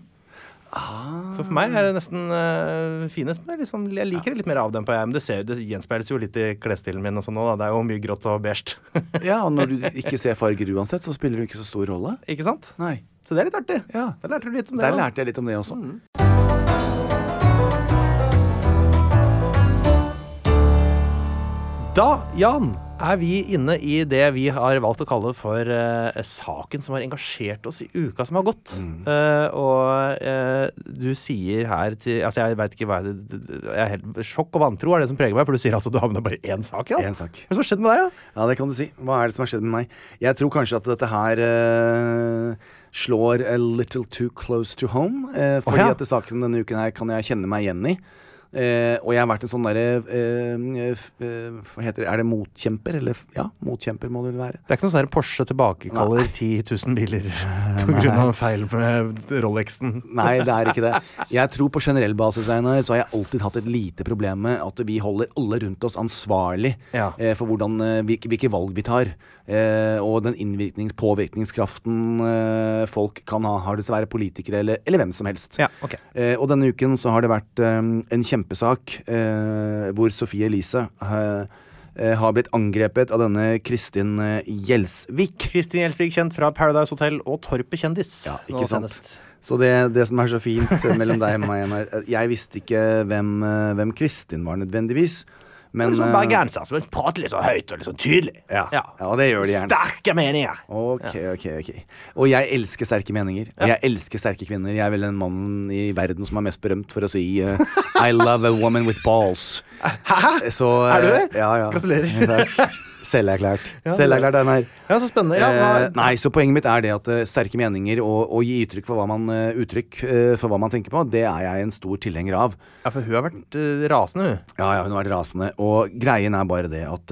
Ah. Så for meg er det nesten uh, finest. Men liksom, jeg liker det litt mer avdempet. Men det, ser, det gjenspeiles jo litt i klesstilen min og sånn nå, da. Det er jo mye grått og beige. Ja, og når du ikke ser farger uansett, så spiller det ikke så stor rolle. Ikke sant? Nei. Så det er litt artig. Ja. Der lærte du litt om det. Der da. lærte jeg litt om det også. Mm. Da, Jan, er vi inne i det vi har valgt å kalle for uh, saken som har engasjert oss i uka som har gått. Mm. Uh, og uh, du sier her til Altså, jeg vet ikke hva jeg, jeg er helt sjokk og vantro er det som preger meg, for du sier altså du har med deg bare én sak, ja? En sak. Hva er det som har skjedd med deg, ja? Ja, det kan du si. Hva er det som har skjedd med meg? Jeg tror kanskje at dette her uh, slår a little too close to home. Uh, fordi oh, ja. at saken denne uken her kan jeg kjenne meg igjen i. Eh, og jeg har vært en sånn derre eh, eh, Hva heter det? Er det motkjemper? Eller, ja, motkjemper må det vel være. Det er ikke noe sånn der Porsche tilbakekaller ti tusen biler på grunn av feil med Rolexen. Nei, det er ikke det. Jeg tror på generell basis, Einar, så har jeg alltid hatt et lite problem med at vi holder alle rundt oss ansvarlig ja. eh, for hvordan, eh, hvilke, hvilke valg vi tar. Eh, og den innvirknings, påvirkningskraften eh, folk kan ha, har det så være politikere eller, eller hvem som helst. Ja, okay. eh, og denne uken så har det vært eh, en kjempesak eh, hvor Sophie Elise eh, eh, har blitt angrepet av denne Kristin eh, Gjelsvik. Kristin Gjelsvik, kjent fra Paradise Hotel og Torpet kjendis. Ja, ikke sant. Så det, det som er så fint mellom deg og meg, er, jeg visste ikke hvem, hvem Kristin var nødvendigvis. Men, sånn bergenser som prater litt så høyt og litt så tydelig. Ja, ja. ja, det gjør de gjerne. Sterke meninger. Ok, ja. ok, ok. Og jeg elsker sterke meninger. Og jeg elsker sterke kvinner. Jeg er vel den mannen i verden som er mest berømt for å si uh, I love a woman with balls. Hæ? Så, uh, er du det? Ja, ja. Gratulerer. Selverklært. Selverklært, Einar. Ja, så spennende. Ja, hva... eh, nei, så poenget mitt er det at uh, sterke meninger og, og gi uttrykk for hva man, uh, uttrykk, uh, for hva man tenker på, det er jeg en stor tilhenger av. Ja, for hun har vært uh, rasende, hun. Ja, ja, hun har vært rasende. Og greien er bare det at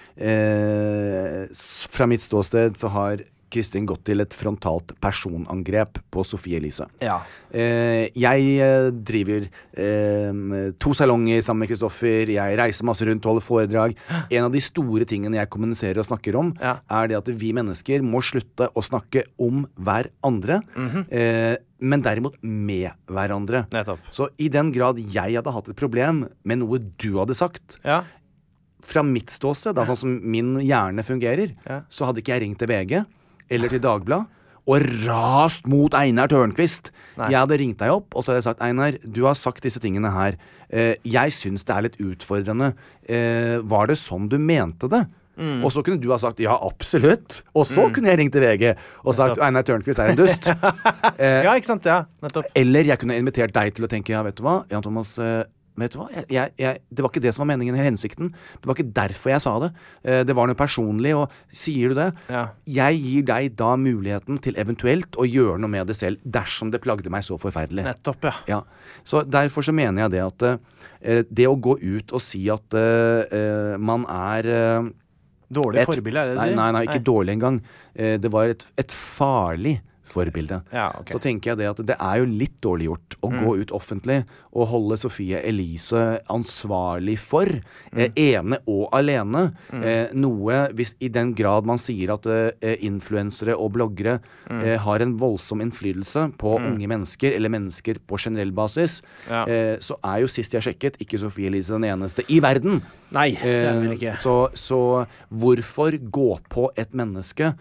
uh, fra mitt ståsted så har Kristin gått til et frontalt personangrep på Sophie Elise. Ja. Eh, jeg eh, driver eh, to salonger sammen med Kristoffer. Jeg reiser masse rundt og holder foredrag. En av de store tingene jeg kommuniserer og snakker om, ja. er det at vi mennesker må slutte å snakke om hverandre, mm-hmm. eh, men derimot med hverandre. Nettopp. Så i den grad jeg hadde hatt et problem med noe du hadde sagt, ja. fra mitt ståsted, da, sånn som min hjerne fungerer, ja. så hadde ikke jeg ringt til V G eller til Dagbladet og rast mot Einar Tørnquist. Nei. Jeg hadde ringt deg opp og så hadde jeg sagt, Einar, du har sagt disse tingene her. Eh, jeg synes det er litt utfordrende. Eh, var det sånn du mente det? Mm. Og så kunne du ha sagt, ja, absolutt. Og så mm. kunne jeg ringt til V G og sagt, Einar Tørnquist er en dust. eh, ja, ikke sant, ja. Nettopp. Eller jeg kunne invitert deg til å tenke, ja, vet du hva, Jan Thomas, eh, vet du hva, jeg, jeg, jeg, det var ikke det som var meningen eller hensikten. Det var ikke derfor jeg sa det. Eh, det var noe personlig, og sier du det, Ja. jeg gir deg da muligheten til eventuelt å gjøre noe med det selv, dersom det plagde meg så forferdelig. Nettopp, ja. Ja, så derfor så mener jeg det at eh, det å gå ut og si at eh, eh, man er eh, Dårlig et- forbilde, er det det Nei, du sier? nei, nei, ikke dårlig engang. Eh, det var et, et farlig forbilde. Ja, ok. Så tenker jeg det at det er jo litt dårlig gjort å gå ut offentlig og holde Sofie Elise ansvarlig for eh, ene og alene eh, noe, hvis i den grad man sier at eh, influensere og bloggere eh, har en voldsom innflytelse på unge mennesker eller mennesker på generell basis, Ja. eh, så er jo sist jeg sjekket ikke Sofie Elise den eneste i verden. Nei, det er vel Eh, ikke. Så, så hvorfor gå på et menneske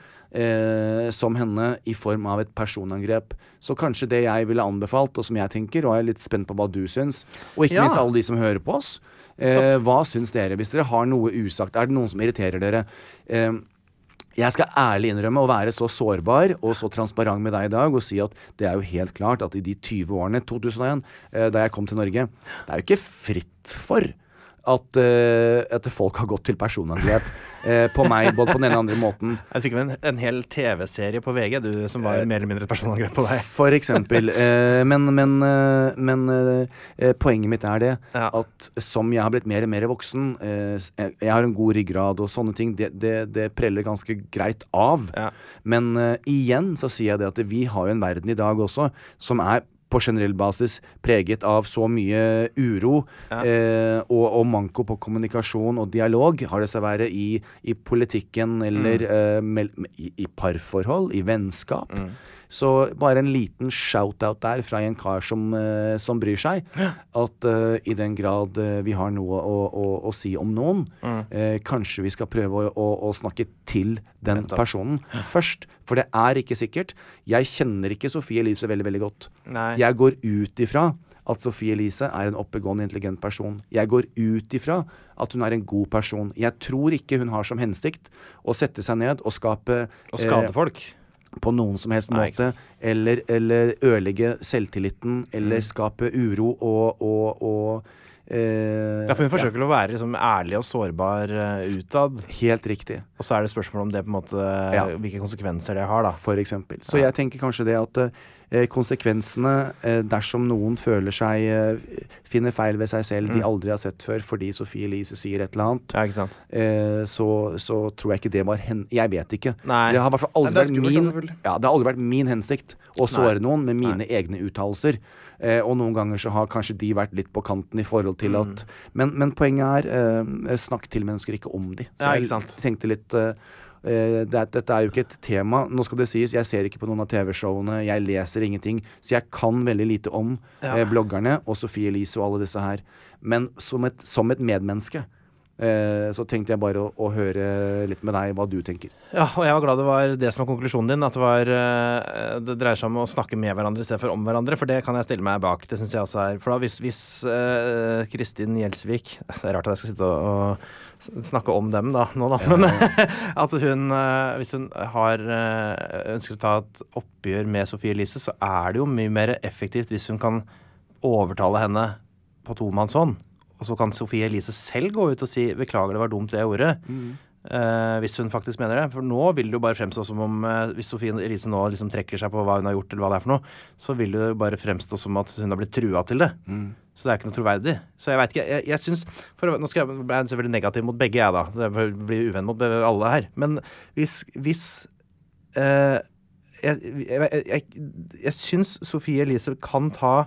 eh, som henne i form av et personangrep? Så kanskje det jeg ville anbefalt, og som jeg tenker, og jeg er litt spent på hva du syns, og ikke Ja. minst alle de som hører på oss. Eh, hva syns dere? Hvis dere har noe usagt, er det noen som irriterer dere? Eh, Jeg skal ærlig innrømme å være så sårbar og så transparent med deg i dag og si at det er jo helt klart at i de tyve årene, to tusen og en, eh, da jeg kom til Norge, det er jo ikke fritt for at, eh, at folk har gått til personangrep eh, på meg, både på den ene og andre måten. Jeg fikk en, en hel T V-serie på V G, du, som var mer eller mindre et personangrep på deg. For eksempel. Eh, men men, eh, men eh, poenget mitt er det Ja. at som jeg har blitt mer og mer voksen, eh, s- jeg jeg har en god ryggrad og sånne ting, det, det, det preller ganske greit av. Ja. Men eh, igjen så sier jeg det at vi har jo en verden i dag også som er på generell basis preget av så mye uro eh, og, og manko på kommunikasjon og dialog, har det seg være i, i politikken eller eh, mel, i, i parforhold, i vennskap. Så bare en liten shout-out der fra en kar som, eh, som bryr seg, at eh, i den grad eh, vi har noe å, å, å si om noen, eh, kanskje vi skal prøve å, å, å snakke til den Nettopp. personen først. For det er ikke sikkert. Jeg kjenner ikke Sofie Elise veldig, veldig godt. Nei. Jeg går ut ifra at Sofie Elise er en oppegående, intelligent person. Jeg går ut ifra at hun er en god person. Jeg tror ikke hun har som hensikt å sette seg ned og skape Og skade folk. på noen som helst Nei, måte, eller, eller ødelegge selvtilliten, eller skape uro og, og, og eh, Ja, for hun forsøker å være liksom ærlig og sårbar eh, utad. Helt riktig, Og så er det spørsmål om det på en måte Ja. hvilke konsekvenser det har, da. for eksempel. Så jeg tenker kanskje det at eh, konsekvensene, eh, dersom noen føler seg eh, finner feil ved seg selv de aldri har sett før, fordi Sofie Elise sier et eller annet, Ja, ikke sant? eh, så, så tror jeg ikke det var hen... Jeg vet ikke. Nei. Det har i hvert fall aldri, Nei, det er vært skummelt, min, da, selvfølgelig. ja, det har aldri vært min hensikt å såre noen med mine egne uttalelser. Eh, og noen ganger så har kanskje de vært litt på kanten i forhold til at Men, men poenget er eh, snakk til mennesker, ikke om de. Så Ja, jeg ikke sant. tenkte litt eh, eh, det, er- dette er jo ikke et tema. Nå skal det sies, jeg ser ikke på noen av T V-showene, jeg leser ingenting, så jeg kan veldig lite om Ja. eh, bloggerne og Sofie Elise og alle disse her. Men som et, som et medmenneske eh, så tenkte jeg bare å, å høre litt med deg hva du tenker. Ja, og jeg var glad det var det som var konklusjonen din, at det var eh, det dreier seg om å snakke med hverandre i stedet for om hverandre, for det kan jeg stille meg bak. Det synes jeg også er. For da hvis, hvis eh, Kristin Gjelsvik Det er rart at jeg skal sitte og, og s- snakke om dem da, nå da, men at hun, eh, hvis hun har eh, ønsker å ta et oppgjør med Sofie Elise, så er det jo mye mer effektivt hvis hun kan overtale henne på tomannshånd. Og så kan Sofie Elise selv gå ut og si beklager, det var dumt det jeg gjorde. Eh, hvis hun faktisk mener det. For nå vil det jo bare fremstå som om eh, hvis Sofie Elise nå liksom trekker seg på hva hun har gjort, eller hva det er for noe, så vil det jo bare fremstå som at hun har blitt trua til det. Så det er ikke noe troverdig. Så jeg vet ikke, jeg, jeg synes for, å- Nå skal jeg bli selvfølgelig negativ mot begge, jeg da. Det blir uvenn mot alle her. Men hvis, hvis eh, jeg, jeg, jeg, jeg, jeg syns Sofie Elise kan ta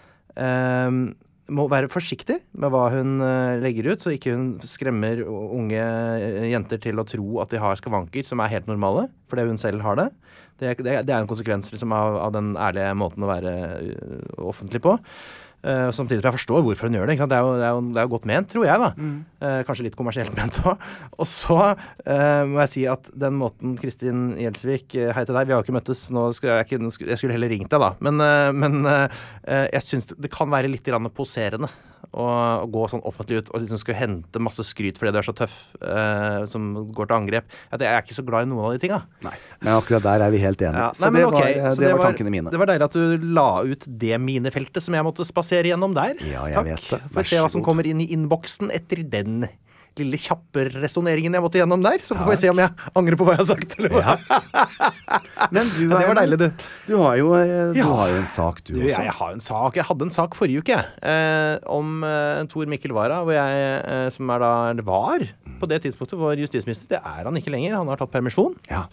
eh, må være forsiktig med hva hun eh, legger ut, så ikke hun skremmer unge eh, jenter til å tro at de har skavanker som er helt normale, fordi hun selv har det. Det, er- det, er- det er en konsekvens liksom, av, av den ærlige måten å være eh, offentlig på. Eh, samtidig som jeg forstår hvorfor hun gjør det. Ikke sant? Det er jo, det er jo, det er jo godt ment, tror jeg, da. Eh, kanskje litt kommersielt ment òg. Og så eh, må jeg si at den måten Kristin Gjelsvik, eh, hei til deg, vi har jo ikke møttes, nå skulle jeg, ikke, jeg skulle heller ringt deg, da. Men, eh, men eh, jeg syns det kan være litt grann poserende og, og gå sånn offentlig ut og liksom skulle hente masse skryt fordi du er så tøff eh, som går til angrep. Ja, det er jeg ikke så glad i noen av de tinga. Nei, men akkurat der er vi helt enige. Ja, så, nei, det okay, var, så det det var var tankene mine. Det var deilig at du la ut det minefeltet som jeg måtte spasere gjennom der. Ja, jeg Takk. vet det. Får vi se hva som kommer inn i innboksen etter den lille kjappe resoneringen jeg måtte gjennom der. Så får vi se om jeg angrer på hva jeg har sagt. Eller hva? Ja. Men du, ja, det var deilig, du. Du har jo, du Ja. har jo en sak, du, Du, også. jeg, jeg har en sak. Jeg hadde en sak forrige uke eh, om eh, Tor Mikkel Wara, hvor jeg, eh, som er da, eller var på det tidspunktet vår justisminister. Det er han ikke lenger. Han har tatt permisjon. Ja.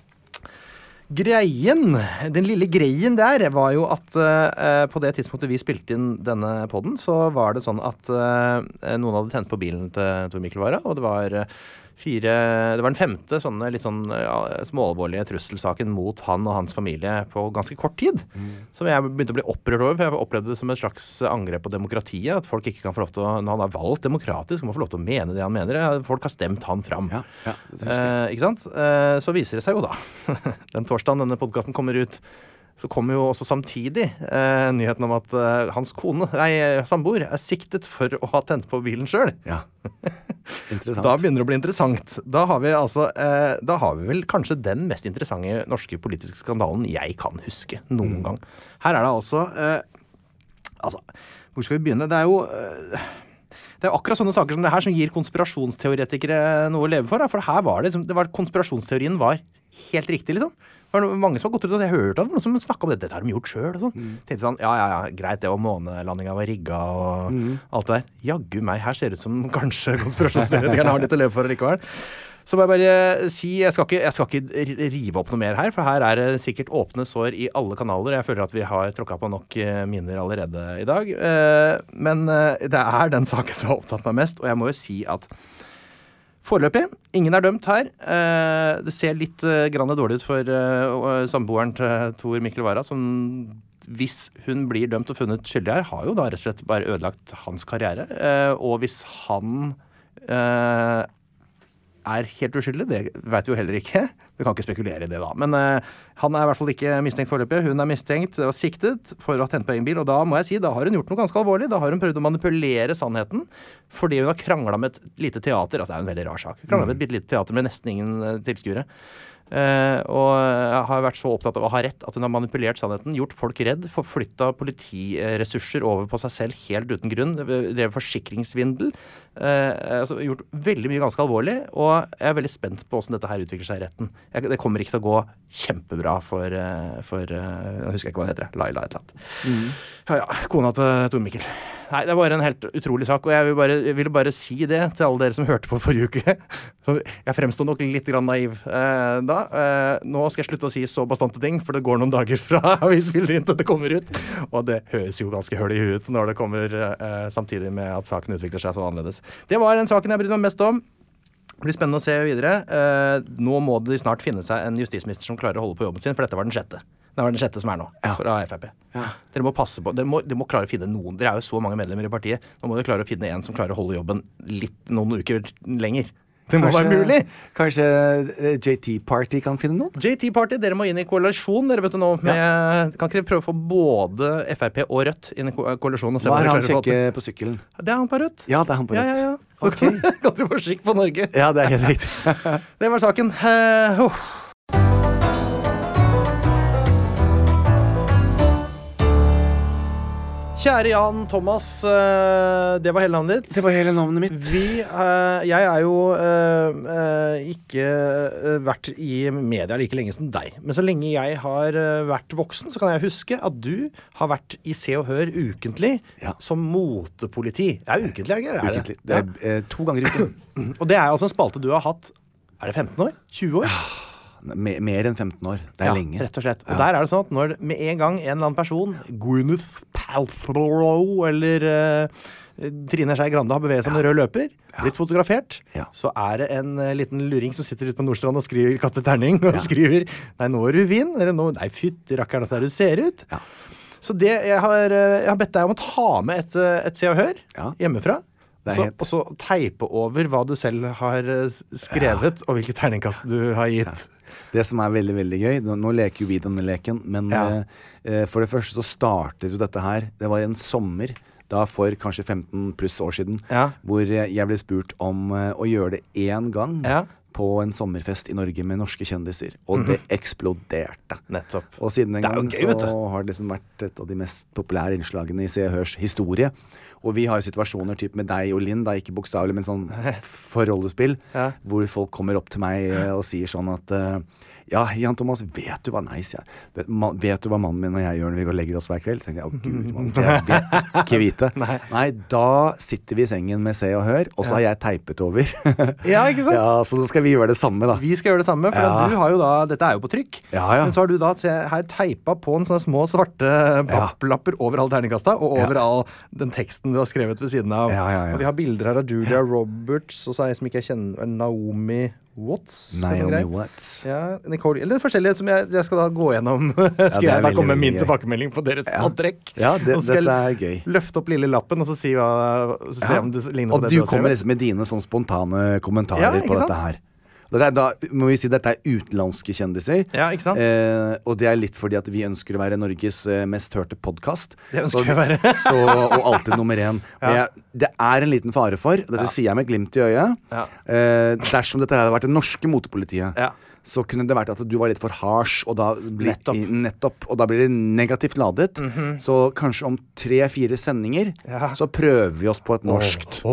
Greien, den lille greien der var jo at uh, på det tidspunktet vi spilte inn denne podden, så var det sånn at uh, noen hadde tent på bilen til Tor Mikkel Wara, og det var uh, fire, det var den femte sånne litt sånn uh, småalvorlige trusselsaken mot han og hans familie på ganske kort tid. Mm. Som jeg begynte å bli opprørt over, for jeg opplevde det som et slags angrep på demokratiet, at folk ikke kan få lov til å, når han har valgt demokratisk, må få lov til å mene det han mener. Folk har stemt han fram. Ja, ja, uh, ikke sant? Uh, så viser det seg jo da, den torsdagen denne podcasten kommer ut, så kommer jo også samtidig eh, nyheten om at eh, hans kone, nei, samboer, er siktet for å ha tent på bilen selv. Ja, interessant. Da begynner det å bli interessant. Da har vi altså, eh, da har vi vel kanskje den mest interessante norske politiske skandalen jeg kan huske noen mm. gang. Her er det altså, eh, altså, hvor skal vi begynne? Det er jo... Eh, Det er akkurat sånne saker som det her som gir konspirasjonsteoretikere noe å leve for. Da. For her var det, det var, konspirasjonsteorien var helt riktig, liksom. Det var mange som har gått ut, og jeg hørte at noen som snakket om det. Dette har de gjort selv, og sånn. Mm. Tenkte sånn, ja, ja, ja, greit, det var månelandinga var rigga, og mm. alt det der. Jaggu meg, her ser det ut som kanskje konspirasjonsteoretikerne har litt å leve for likevel. Så må jeg bare si, jeg skal, ikke, jeg skal ikke rive opp noe mer her, for her er det sikkert åpne sår i alle kanaler. Jeg føler at vi har tråkket på nok miner allerede i dag. Men det er den saken som har opptatt meg mest, og jeg må jo si at foreløpig, ingen er dømt her. Det ser litt grann dårlig ut for samboeren til Tor Mikkel Wara, som hvis hun blir dømt og funnet skyldig her, har jo da rett og slett bare ødelagt hans karriere. Og hvis han er helt uskyldig, det vet vi jo heller ikke. Vi kan ikke spekulere i det da. Men uh, han er i hvert fall ikke mistenkt foreløpig. Hun er mistenkt og siktet for å ha tent på egen bil. Og da må jeg si, da har hun gjort noe ganske alvorlig. Da har hun prøvd å manipulere sannheten. Fordi hun har kranglet med et lite teater. Altså det er en veldig rar sak. Kranglet med et bitte lite teater med nesten ingen uh, tilskuere. Uh, og har vært så opptatt av å ha rett at hun har manipulert sannheten, gjort folk redd, forflyttet politiressurser over på seg selv helt uten grunn, drevet forsikringsvindel, uh, altså gjort veldig mye ganske alvorlig, og jeg er veldig spent på hvordan dette her utvikler seg i retten. Jeg, det kommer ikke til å gå kjempebra for, uh, for uh, jeg husker ikke hva det heter, Laila et eller annet. Mm. Ja, ja, kona til Tor Mikkel. Nei, det var en helt utrolig sak, og jeg vil bare, jeg ville bare si det til alle dere som hørte på forrige uke. Jeg fremstod nok litt grann naiv eh, da. Eh, nå skal jeg slutte å si så bastante ting, for det går noen dager fra vi spiller inn til det kommer ut. Og det høres jo ganske høl i huet når det kommer eh, samtidig med at saken utvikler seg så annerledes. Det var en saken jeg brydde meg mest om. Det blir spennende å se videre. Eh, nå må de snart finne seg en justisminister som klarer å holde på jobben sin, for dette var den sjette. Det var den sjette som er nå, ja. Fra F F P. Ja. Dere må passe på, dere må, dere må klare å finne noen. Dere er jo så mange medlemmer i partiet. Nå må dere klare å finne en som klarer å holde jobben litt, noen uker lenger. Det må kanskje, være mulig. Kanskje J T Party kan finne noen? J T Party, dere må inn i koalisjon, dere vet du nå. Med, ja. Kan ikke dere prøve å få både F R P og Rødt inn i koalisjon? Og se hva er han kjekke på sykkelen? Det er han på Rødt. Ja, det er han på Rødt. Ja, ja, ja. Så okay. Kan dere få skikk på Norge. Ja, det er helt riktig. Det var saken. Uh, oh. Kjære Jan Thomas, det var hele navnet ditt. Det var hele navnet mitt. Vi, jeg er jo ikke vært i media like lenge som deg. Men så lenge jeg har vært voksen, så kan jeg huske at du har vært i Se og Hør ukentlig, ja. Som motepoliti. Det er ukentlig, er det ikke? Ukentlig. Det er, det er to ganger i uken. Og det er altså en spalte du har hatt, er det femten år? tjue år? Mer, mer enn femten år. Det er ja, lenge. Rett og slett. Og ja. Der er det sånn at når med en gang en eller annen person, Gwyneth Paltrow eller uh, Trine Skei Grande har beveget seg med ja. Rød løper, ja. Blitt fotografert, ja. Så er det en uh, liten luring som sitter ute på Nordstrand og skriver, kaster terning og ja. Skriver, nei, nå er du vinn, eller nå, nei, fytti rakkeren, så er du ser ut. Ja. Så det, jeg har, jeg har bedt deg om å ta med et, et Se og Hør ja. Hjemmefra. Så, og så teipe over hva du selv har skrevet, ja. Og hvilket terningkast du har gitt. Ja. Det som er veldig, veldig gøy, nå, nå leker jo vi denne leken, men ja. eh, for det første så startet jo dette her, det var en sommer da for kanskje femten pluss år siden, Ja. hvor jeg ble spurt om uh, å gjøre det en gang Ja. på en sommerfest i Norge med norske kjendiser. Og det eksploderte. Nettopp. Og siden den Det er jo gang gøy, vet så du. har det liksom vært et av de mest populære innslagene i Se og Hørs historie. Og vi har jo situasjoner typ med deg og Linn, da ikke bokstavelig, men sånn forholdespill, Ja. hvor folk kommer opp til meg eh, og sier sånn at eh, ja, Jan Thomas, vet du hva nice jeg vet, ma, vet du hva mannen min og jeg gjør når vi går og legger oss hver kveld? Tenker jeg, å gud, mann, det vet ikke vite. Nei. Nei, da sitter vi i sengen med Se og Hør, og så har jeg teipet over. Ja, ikke sant? Ja, så da skal vi gjøre det samme, da. Vi skal gjøre det samme, for Ja. du har jo da, dette er jo på trykk, Ja, ja. men så har du da se, her teipa på en sånne små svarte papplapper over alle terningkasta, og over Ja. all den teksten du har skrevet ved siden av. Ja, ja, ja. Og vi har bilder her av Julia Roberts, og så er jeg som ikke jeg kjenner, Naomi Watts. eller noe Naomi greier. Watts. Ja, Nicole, eller forskjellige som jeg, jeg skal da gå gjennom. Skal det er jeg da veldig, komme med min veldig gøy. tilbakemelding på deres antrekk? Ja, det, Og så skal dette jeg er gøy. løfte opp lille lappen, og så si hva, så se om det ligner Og på det du har kommer skrevet. liksom med dine sånn spontane kommentarer Ja, ikke på sant? dette her. Dette er da, må vi si dette er utenlandske kjendiser. Ja, ikke sant? Eh, og det er litt fordi at vi ønsker å være Norges eh, mest hørte podcast. Det ønsker så, vi å være. så, og alltid nummer én. Men jeg, det er en liten fare for, dette sier jeg med glimt i øyet, Ja. eh, dersom dette hadde vært det norske motepolitiet, Ja. så kunne det vært at du var litt for harsh, og da blir, Nettopp. i- nettopp, og da blir det negativt ladet. Så kanskje om tre-fire sendinger, Ja. så prøver vi oss på et norskt.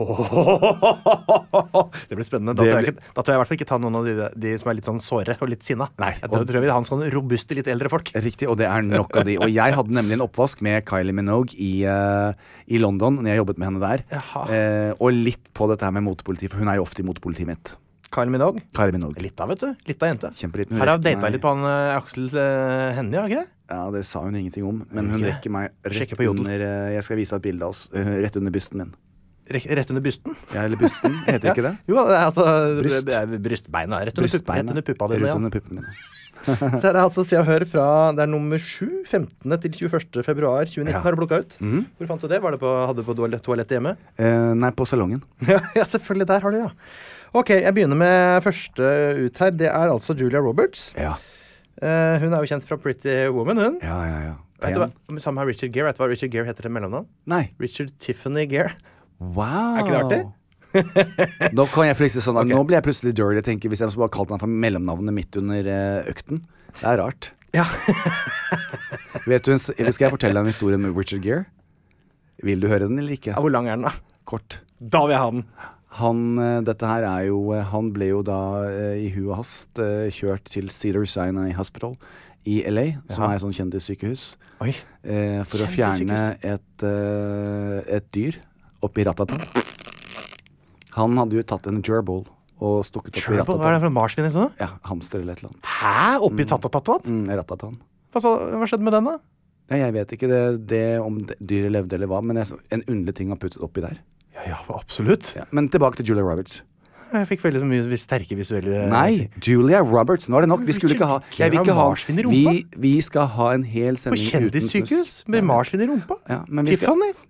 Det blir spennende. Da Det tør jeg, blir- ikke, da tør jeg i hvert fall ikke ta noen av de, de som er litt sånn såre og litt sinna. Nei, Jeg tror, tror jeg vi har en sånn robuste, litt eldre folk. Riktig, og det er nok av de. Og jeg hadde nemlig en oppvask med Kylie Minogue i, eh, i London når jeg jobbet med henne der. Jaha. Eh, og litt på dette her med motepoliti, for hun er jo ofte i motepolitiet mitt. Kylie Minogue. Kylie Minogue. Litt av, vet du. Litt av jente. Kjempeliten. Hun Her har jeg rekker data meg- litt på han eh, Aksel uh, Hennie, har jeg ikke det? Ja, det sa hun ingenting om, men hun Ikke det? rekker meg Sjekker rett på jodel. under eh, Jeg skal vise deg et bilde av oss. eh, rett under bysten min. Rett, rett under bysten. Ja, eller bysten, heter ikke det? Jo, det er altså Bryst. det er Brystbeina. Rett under, pupp, Brystbeina. rett under puppa dine. Rett Ja. under puppene mine. Så er det altså Se og Hør fra Det er nummer sju, femtende til tjueførste februar tjue nitten Ja. har du plukka ut. Mhm. Hvor fant du det? Var det på, hadde du på toalett, toalettet hjemme? Eh, nei, på salongen. Ja, ja, selvfølgelig. Der har du det, ja. Ok, jeg begynner med første ut her. Det er altså Julia Roberts. Ja. Eh, hun er jo kjent fra Pretty Woman, hun. Ja, ja, ja. Vet du hva? Samme har Richard Gere. Vet du hva Richard Gere heter til mellomnavn? Nei. Richard Tiffany Gere. Wow. Er ikke det artig? Nå kan jeg plutselig sånn at Ok. Nå blir jeg plutselig dirty. Jeg tenker, hvis jeg bare kalte han for mellomnavnet midt under eh, økten. Det er rart. Ja. Vet du, en s- Skal jeg fortelle deg en historie med Richard Gere? Vil du høre den eller ikke? Ja, hvor lang er den, da? Kort. Da vil jeg ha den. Han, eh, dette her er jo eh, Han ble jo da eh, i hu og hast eh, kjørt til Cedars-Sinai Hospital i L A, som Ja. er et sånn kjendissykehus, Oi. eh, for å fjerne et, eh, et dyr oppi ratatan. Han hadde jo tatt en gerbil og stukket opp i Gerbil? Hva er det ratatan. for marsvin eller sånn? Ja, hamster eller et eller annet. Hæ? Oppi tattatattat? Mm, ratatan. Hva, sa- hva skjedde med den, da? Ja, jeg vet ikke det, det om det, dyret levde eller hva, men jeg, så- en underlig ting har puttet oppi der. Ja, ja, absolutt. Ja, men tilbake til Julia Roberts. Jeg fikk veldig så mye vis- sterke visuelle Nei, Julia Roberts. Nå er det nok. Vi skulle ikke ha Jeg vil ikke ha Marsvin i rumpa? Vi, vi skal ha en hel På sending uten kjendissykehus snusk. med marsvin i rumpa? Ja, men vi skal Tiffany?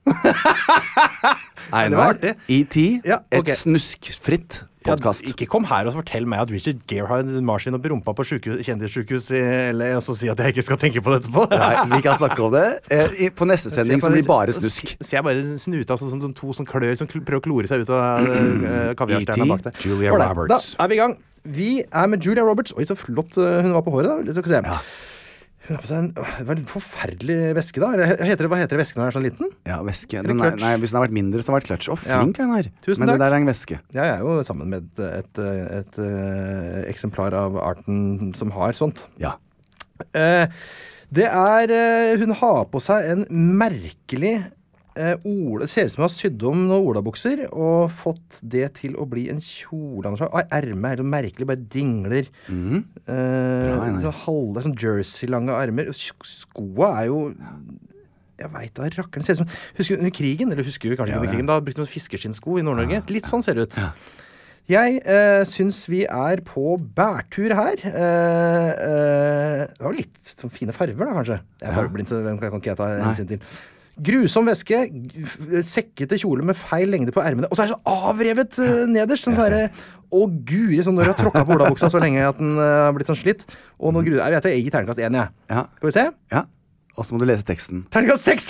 Einar, det var artig. E T, Ja, ok. et snuskfritt Ja, podkast. ikke kom her og fortell meg at Richard Gere har en marsvin oppi rumpa på sjukehus- kjendissykehus i L A, og så si at jeg ikke skal tenke på det etterpå. Nei, vi kan snakke om det eh, i- på neste sending, som blir bare snusk. Ser jeg bare snuta sånn som to sånn klør som kl- prøver å klore seg ut av uh, kaviarstjerna bak der. E T, Julia Alright, Roberts. Da er vi i gang. Vi er med Julia Roberts. Oi, så flott uh, hun var på håret, da. Litt, skal vi se. Hun har på seg en, åh, det var en forferdelig veske, da. Eller, heter det, hva heter det vesken når den er så liten? Ja, væske. Eller Den er, clutch. nei, hvis den har vært mindre, så har den vært clutch. Å, flink, Einar. Tusen Men takk. det der er en væske. Ja, jeg er jo sammen med et, et, et, et eksemplar av arten som har sånt. Ja. Eh, det er eh, Hun har på seg en merkelig eh, Ola, det ser ut som hun har sydd om noen olabukser og fått det til å bli en kjole. Ah, ermet er helt merkelig, bare dingler. Mhm. Eh, Bra, Einar. sånn halve sånn jersey-lange armer. Sk- Skoa er jo Jeg veit da, rakkeren. Ser ut som Husker du under krigen? Eller husker du kanskje Ja, ikke under ja. krigen? Da brukte man fiskeskinnsko i Nord-Norge. Litt sånn ser det ut. Jeg eh, syns vi er på bærtur her. Eh, eh, det var litt sånn fine farver, da, kanskje. Jeg er fargeblind, så hvem kan ikke jeg ta hensyn til. Grusom væske, g- f- sekkete kjole med feil lengde på ermene. Og så er det så avrevet eh, nederst. Sånn sånn derre- Å guri, sånn når du har tråkka på olabuksa så lenge at den eh, har blitt sånn slitt. Og nå gruer jeg vet jeg gir terningkast én, jeg. Ja. Skal vi se? Ja. Og så må du lese teksten. Terningkast seks!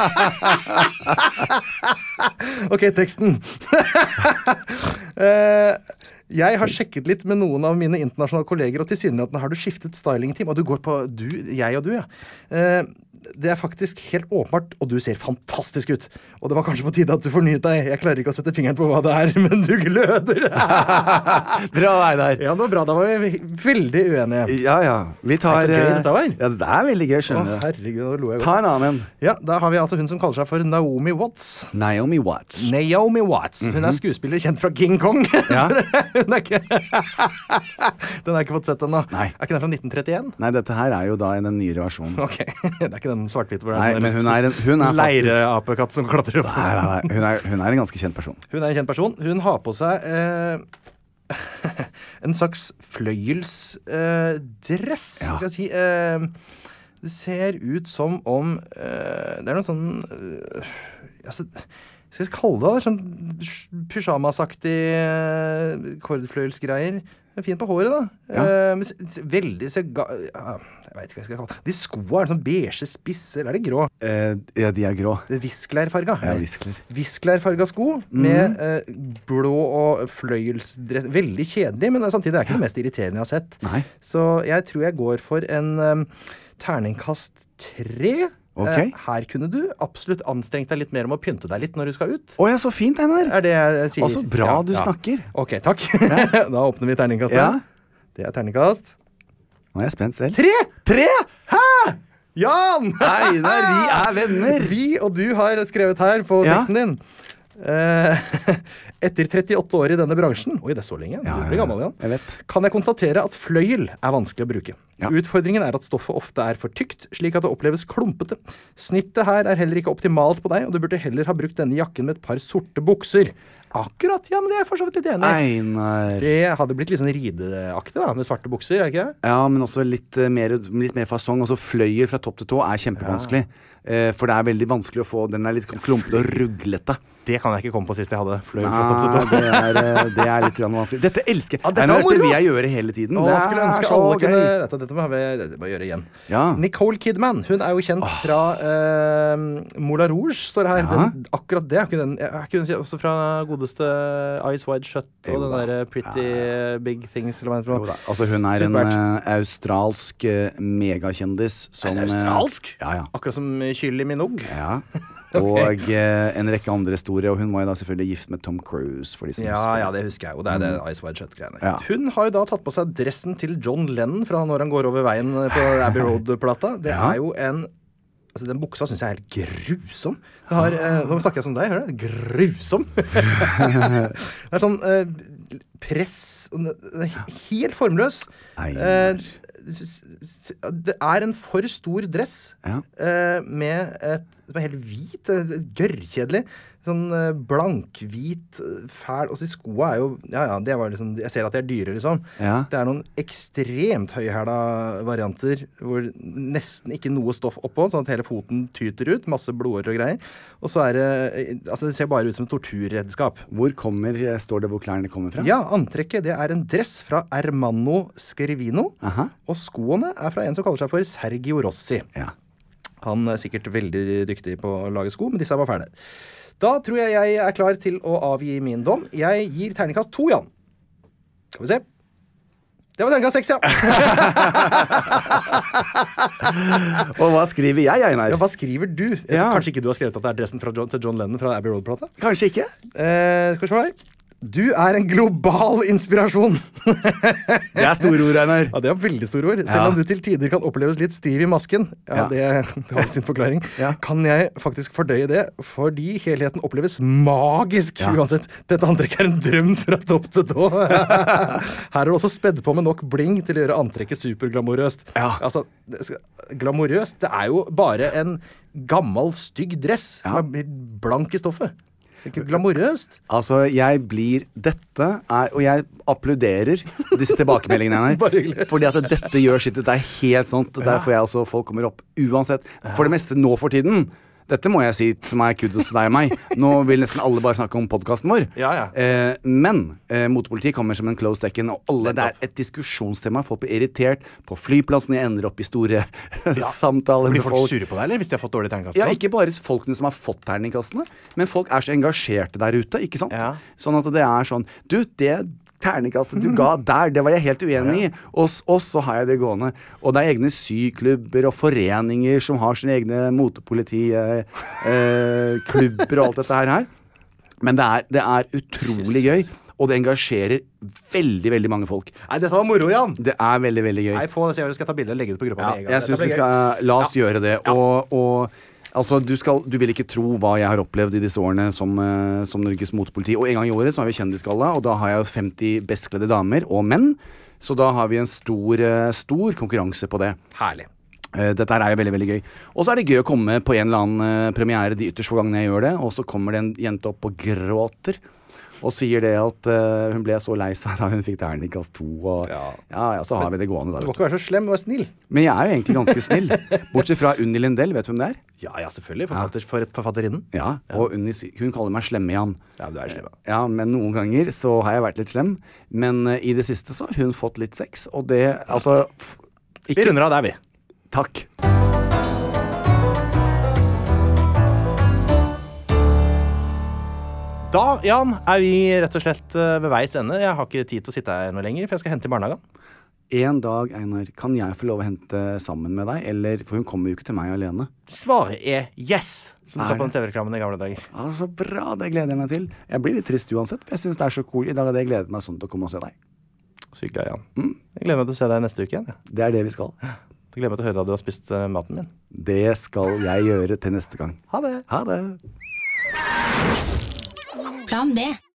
Ok, teksten. uh, jeg har sjekket litt med noen av mine internasjonale kolleger, og tilsynelatende har du skiftet stylingteam. Og du går på du, jeg og du, ja. Uh, det er faktisk helt åpenbart, og du ser fantastisk ut. Og det var kanskje på tide at du fornyet deg. Jeg klarer ikke å sette fingeren på hva det er, men du gløder. Bra vei der. Ja, det var bra. Da var vi veldig uenige. Ja, ja. Vi tar... Det er så gøy dette var. Ja, det er veldig gøy, skjønner du. Å, herregud, da lo jeg godt. Ta en annen. Ja, da har vi altså hun som kaller seg for Naomi Watts. Naomi Watts. Naomi Watts. Hun er skuespiller kjent fra King Kong. Ja. Hun er ikke... Den har jeg ikke fått sett ennå. Nei. Er ikke den fra nitten trettien? Nei, dette her er jo da en nyere versjon. Ok, det er ikke den svart-hvite hvor det Nei, er men hun er en... Hun er faktisk... leireapekatt som klatrer opp. Nei, nei, nei. Hun er, hun er en ganske kjent person. Hun er en kjent person. Hun har på seg eh, en slags fløyelsdress, eh, dress, Ja. skal jeg si. Eh, det ser ut som om eh, det er noe sånn eh, altså, skal jeg kalle det sånn pyjamasaktig eh, kordfløyelsgreier. Det er fint på håret, da. Ja. Eh, men se- se- veldig se, ga, ja, jeg vet ikke hva jeg skal kalle det. De skoene er sånn beige spisser, eller er det grå? Eh, ja, de er grå. Det er visklærfarga. Ja, viskler. Visklærfarga sko med eh, blå og fløyelsdress. Veldig kjedelig, men samtidig er det ikke det mest irriterende jeg har sett. Nei. Så jeg tror jeg går for en um, terningkast tre. Ok. Eh, her kunne du absolutt anstrengt deg litt mer om å pynte deg litt når du skal ut. Å ja, så fint, Einar. Er det jeg sier? Å, så bra Ja, du ja. snakker. Ok, takk. Da åpner vi terningkastet. Ja. Det er terningkast. Nå er jeg spent selv. Tre! Tre! Hæ? Jan! Einar, vi er venner! Vi og du har skrevet her på Ja. teksten din. Eh, etter trettiåtte år i denne bransjen, oi, det er så lenge, Ja, du ja, blir ja. gammel igjen, Jeg vet. kan jeg konstatere at fløyel er vanskelig å bruke. Ja. Utfordringen er at stoffet ofte er for tykt, slik at det oppleves klumpete. Snittet her er heller ikke optimalt på deg, og du burde heller ha brukt denne jakken med et par sorte bukser. Akkurat, ja, men det er jeg for så vidt litt enig i. Einar. Det hadde blitt litt sånn rideaktig da, med svarte bukser, er det ikke det? Ja, men også litt eh, mer, litt mer fasong. Altså fløyer fra topp til tå er kjempevanskelig. Eh, for det er veldig vanskelig å få. Den er litt klumpete og ruglete. Det kan jeg ikke komme på sist jeg hadde fløyel fra Nei, topp til tå. det er, eh, det er litt grann vanskelig. Dette elsker jeg. Ja, dette Einar, var moro. dette vil jeg gjøre hele tiden. Å, Det jeg skulle er ønske så alle kunne gøy. dette, dette må vi dette må vi gjøre igjen. Ja. Nicole Kidman, hun er jo kjent fra eh, Moulin Rouge, står det her. Ja. Den, akkurat det er ikke den, er ikke den også fra godeste Eyes Wide Shut og Jo den da. der Pretty Big Things, eller hva det Jo heter. da. Altså hun er en Supert. eh, australsk eh, megakjendis som Er det eh, australsk? Ja, ja. Akkurat som Kylie Minogue. Ja. Og eh, en rekke andre store. Og hun var jo da selvfølgelig gift med Tom Cruise. For de som Ja, husker. ja, det husker jeg jo. Det er det Eyes Wide Shut-greiene. Ja. Hun har jo da tatt på seg dressen til John Lennon fra når han går over veien på Abbey Road-plata. Det Ja. er jo en Altså, den buksa synes jeg er helt grusom. Det har, eh, nå snakker jeg som deg, hører du? Grusom. Det er sånn eh, press den er helt formløs. Einar. Eh, s- s- det er en for stor dress Ja. eh, med et som er helt hvit, eh, gørrkjedelig. Sånn eh, blankhvit, eh, fæl. Og så de skoene er jo Ja, ja, det var liksom Jeg ser at de er dyre, liksom. Ja. Det er noen ekstremt høyhæla varianter hvor nesten ikke noe stoff oppå, sånn at hele foten tyter ut. Masse blodårer og greier. Og så er det eh, Altså, det ser bare ut som et torturredskap. Hvor kommer, eh, står det hvor klærne kommer fra? Ja, antrekket det er en dress fra Ermanno Scrivino. Aha. Og skoene er fra en som kaller seg for Sergio Rossi. Ja. Han er sikkert veldig dyktig på å lage sko, men disse var ferdige. Da tror jeg jeg er klar til å avgi min dom. Jeg gir terningkast to, Jan. Skal vi se. Det var terningkast seks, ja. Og hva skriver jeg, Einar? ja. Hva skriver du? Jeg tror Ja. Kanskje ikke du har skrevet at det er dressen fra John, til John Lennon fra Abbey Road-plata? Kanskje ikke? Eh, skal vi se her. Du er en global inspirasjon. Det er store ord, Einar. Ja, det er veldig store ord. Selv Ja. om du til tider kan oppleves litt stiv i masken, ja, Ja. det, det har sin forklaring, Ja. kan jeg faktisk fordøye det, fordi helheten oppleves magisk Ja. uansett. Dette antrekket er en drøm fra topp til tå. Her er det også spedd på med nok bling til å gjøre antrekket superglamorøst. Ja. Altså, det skal, glamorøst, det er jo bare en gammel, stygg dress Ja. som er blank i stoffet. Det er ikke glamorøst. Altså, jeg blir Dette er Og jeg applauderer disse tilbakemeldingene, Einar. Bare hyggelig. Fordi at dette gjør sitt. Det er helt sant. Derfor jeg også folk kommer opp uansett. For det meste nå for tiden. Dette må jeg si som er kudos til deg og meg. Nå vil nesten alle bare snakke om podcasten vår. Ja, ja. Eh, men eh, motepoliti kommer som en close second, og alle, det er et diskusjonstema. Folk blir irritert på flyplassen. Jeg ender opp i store ja. samtaler Blir med folk folk. sure på deg, eller? Hvis de har fått dårlig terningkast? Ja, ikke bare folkene som har fått terningkastene, men folk er så engasjerte der ute, ikke sant? Ja. Sånn at det er sånn, du, det terningkastet du ga der, det var jeg helt uenig i, og, og så har jeg det gående. Og det er egne syklubber og foreninger som har sine egne motepoliti eh, eh, klubber og alt dette her her. Men det er, det er utrolig gøy, og det engasjerer veldig, veldig mange folk. Nei, dette var moro, Jan. Det er veldig, veldig gøy. Nei, få det, jeg skal ta bilder og legge det på gruppa Ja, med en gang. jeg synes vi skal, la oss ja. gjøre det, Ja. og, og altså, du, skal, du vil ikke tro hva jeg har opplevd i disse årene som, uh, som Norges motepoliti. Og en gang i året så har vi kjendisgalla, og da har jeg jo femti bestkledde damer og menn. Så da har vi en stor, uh, stor konkurranse på det. Herlig. Uh, dette er jo veldig, veldig gøy. Og så er det gøy å komme på en eller annen uh, premiere de ytterst få gangene jeg gjør det, og så kommer det en jente opp og gråter. Og sier det at uh, hun ble så lei seg da hun fikk terningkast to. Og ja. Ja, ja, så har vi det gående da. Du må ikke være så slem, du er snill. Men jeg er jo egentlig ganske snill. Bortsett fra Unni Lindell, vet du hvem det er? Ja, ja, selvfølgelig. Forfatter, for forfatterinnen. Ja, og Unni, hun kaller meg slemme, Jan. Ja, du er slem. Ja, men noen ganger så har jeg vært litt slem. Men uh, i det siste så har hun fått litt sex, og det, altså f- ikke... Vi runder av der, vi. Takk. Da, Jan, er vi rett og slett ved veis ende. Jeg har ikke tid til å sitte her noe lenger, for jeg skal hente i barnehagen. En dag, Einar, kan jeg få lov å hente sammen med deg? Eller, for hun kommer jo ikke til meg alene. Svaret er yes, som du Er sa på den det? T V-reklamen i gamle dager. Ah, så bra, det gleder jeg meg til. Jeg blir litt trist uansett, for jeg synes det er så cool. I dag hadde jeg gledet meg sånn til å komme og se deg. Så hyggelig, Jan. Mm. Jeg gleder meg til å se deg neste uke igjen. Ja. Det er det vi skal. Jeg gleder meg til å høre at du har spist uh, maten min. Det skal jeg gjøre til neste gang. Ha det. Ha det. Plan B.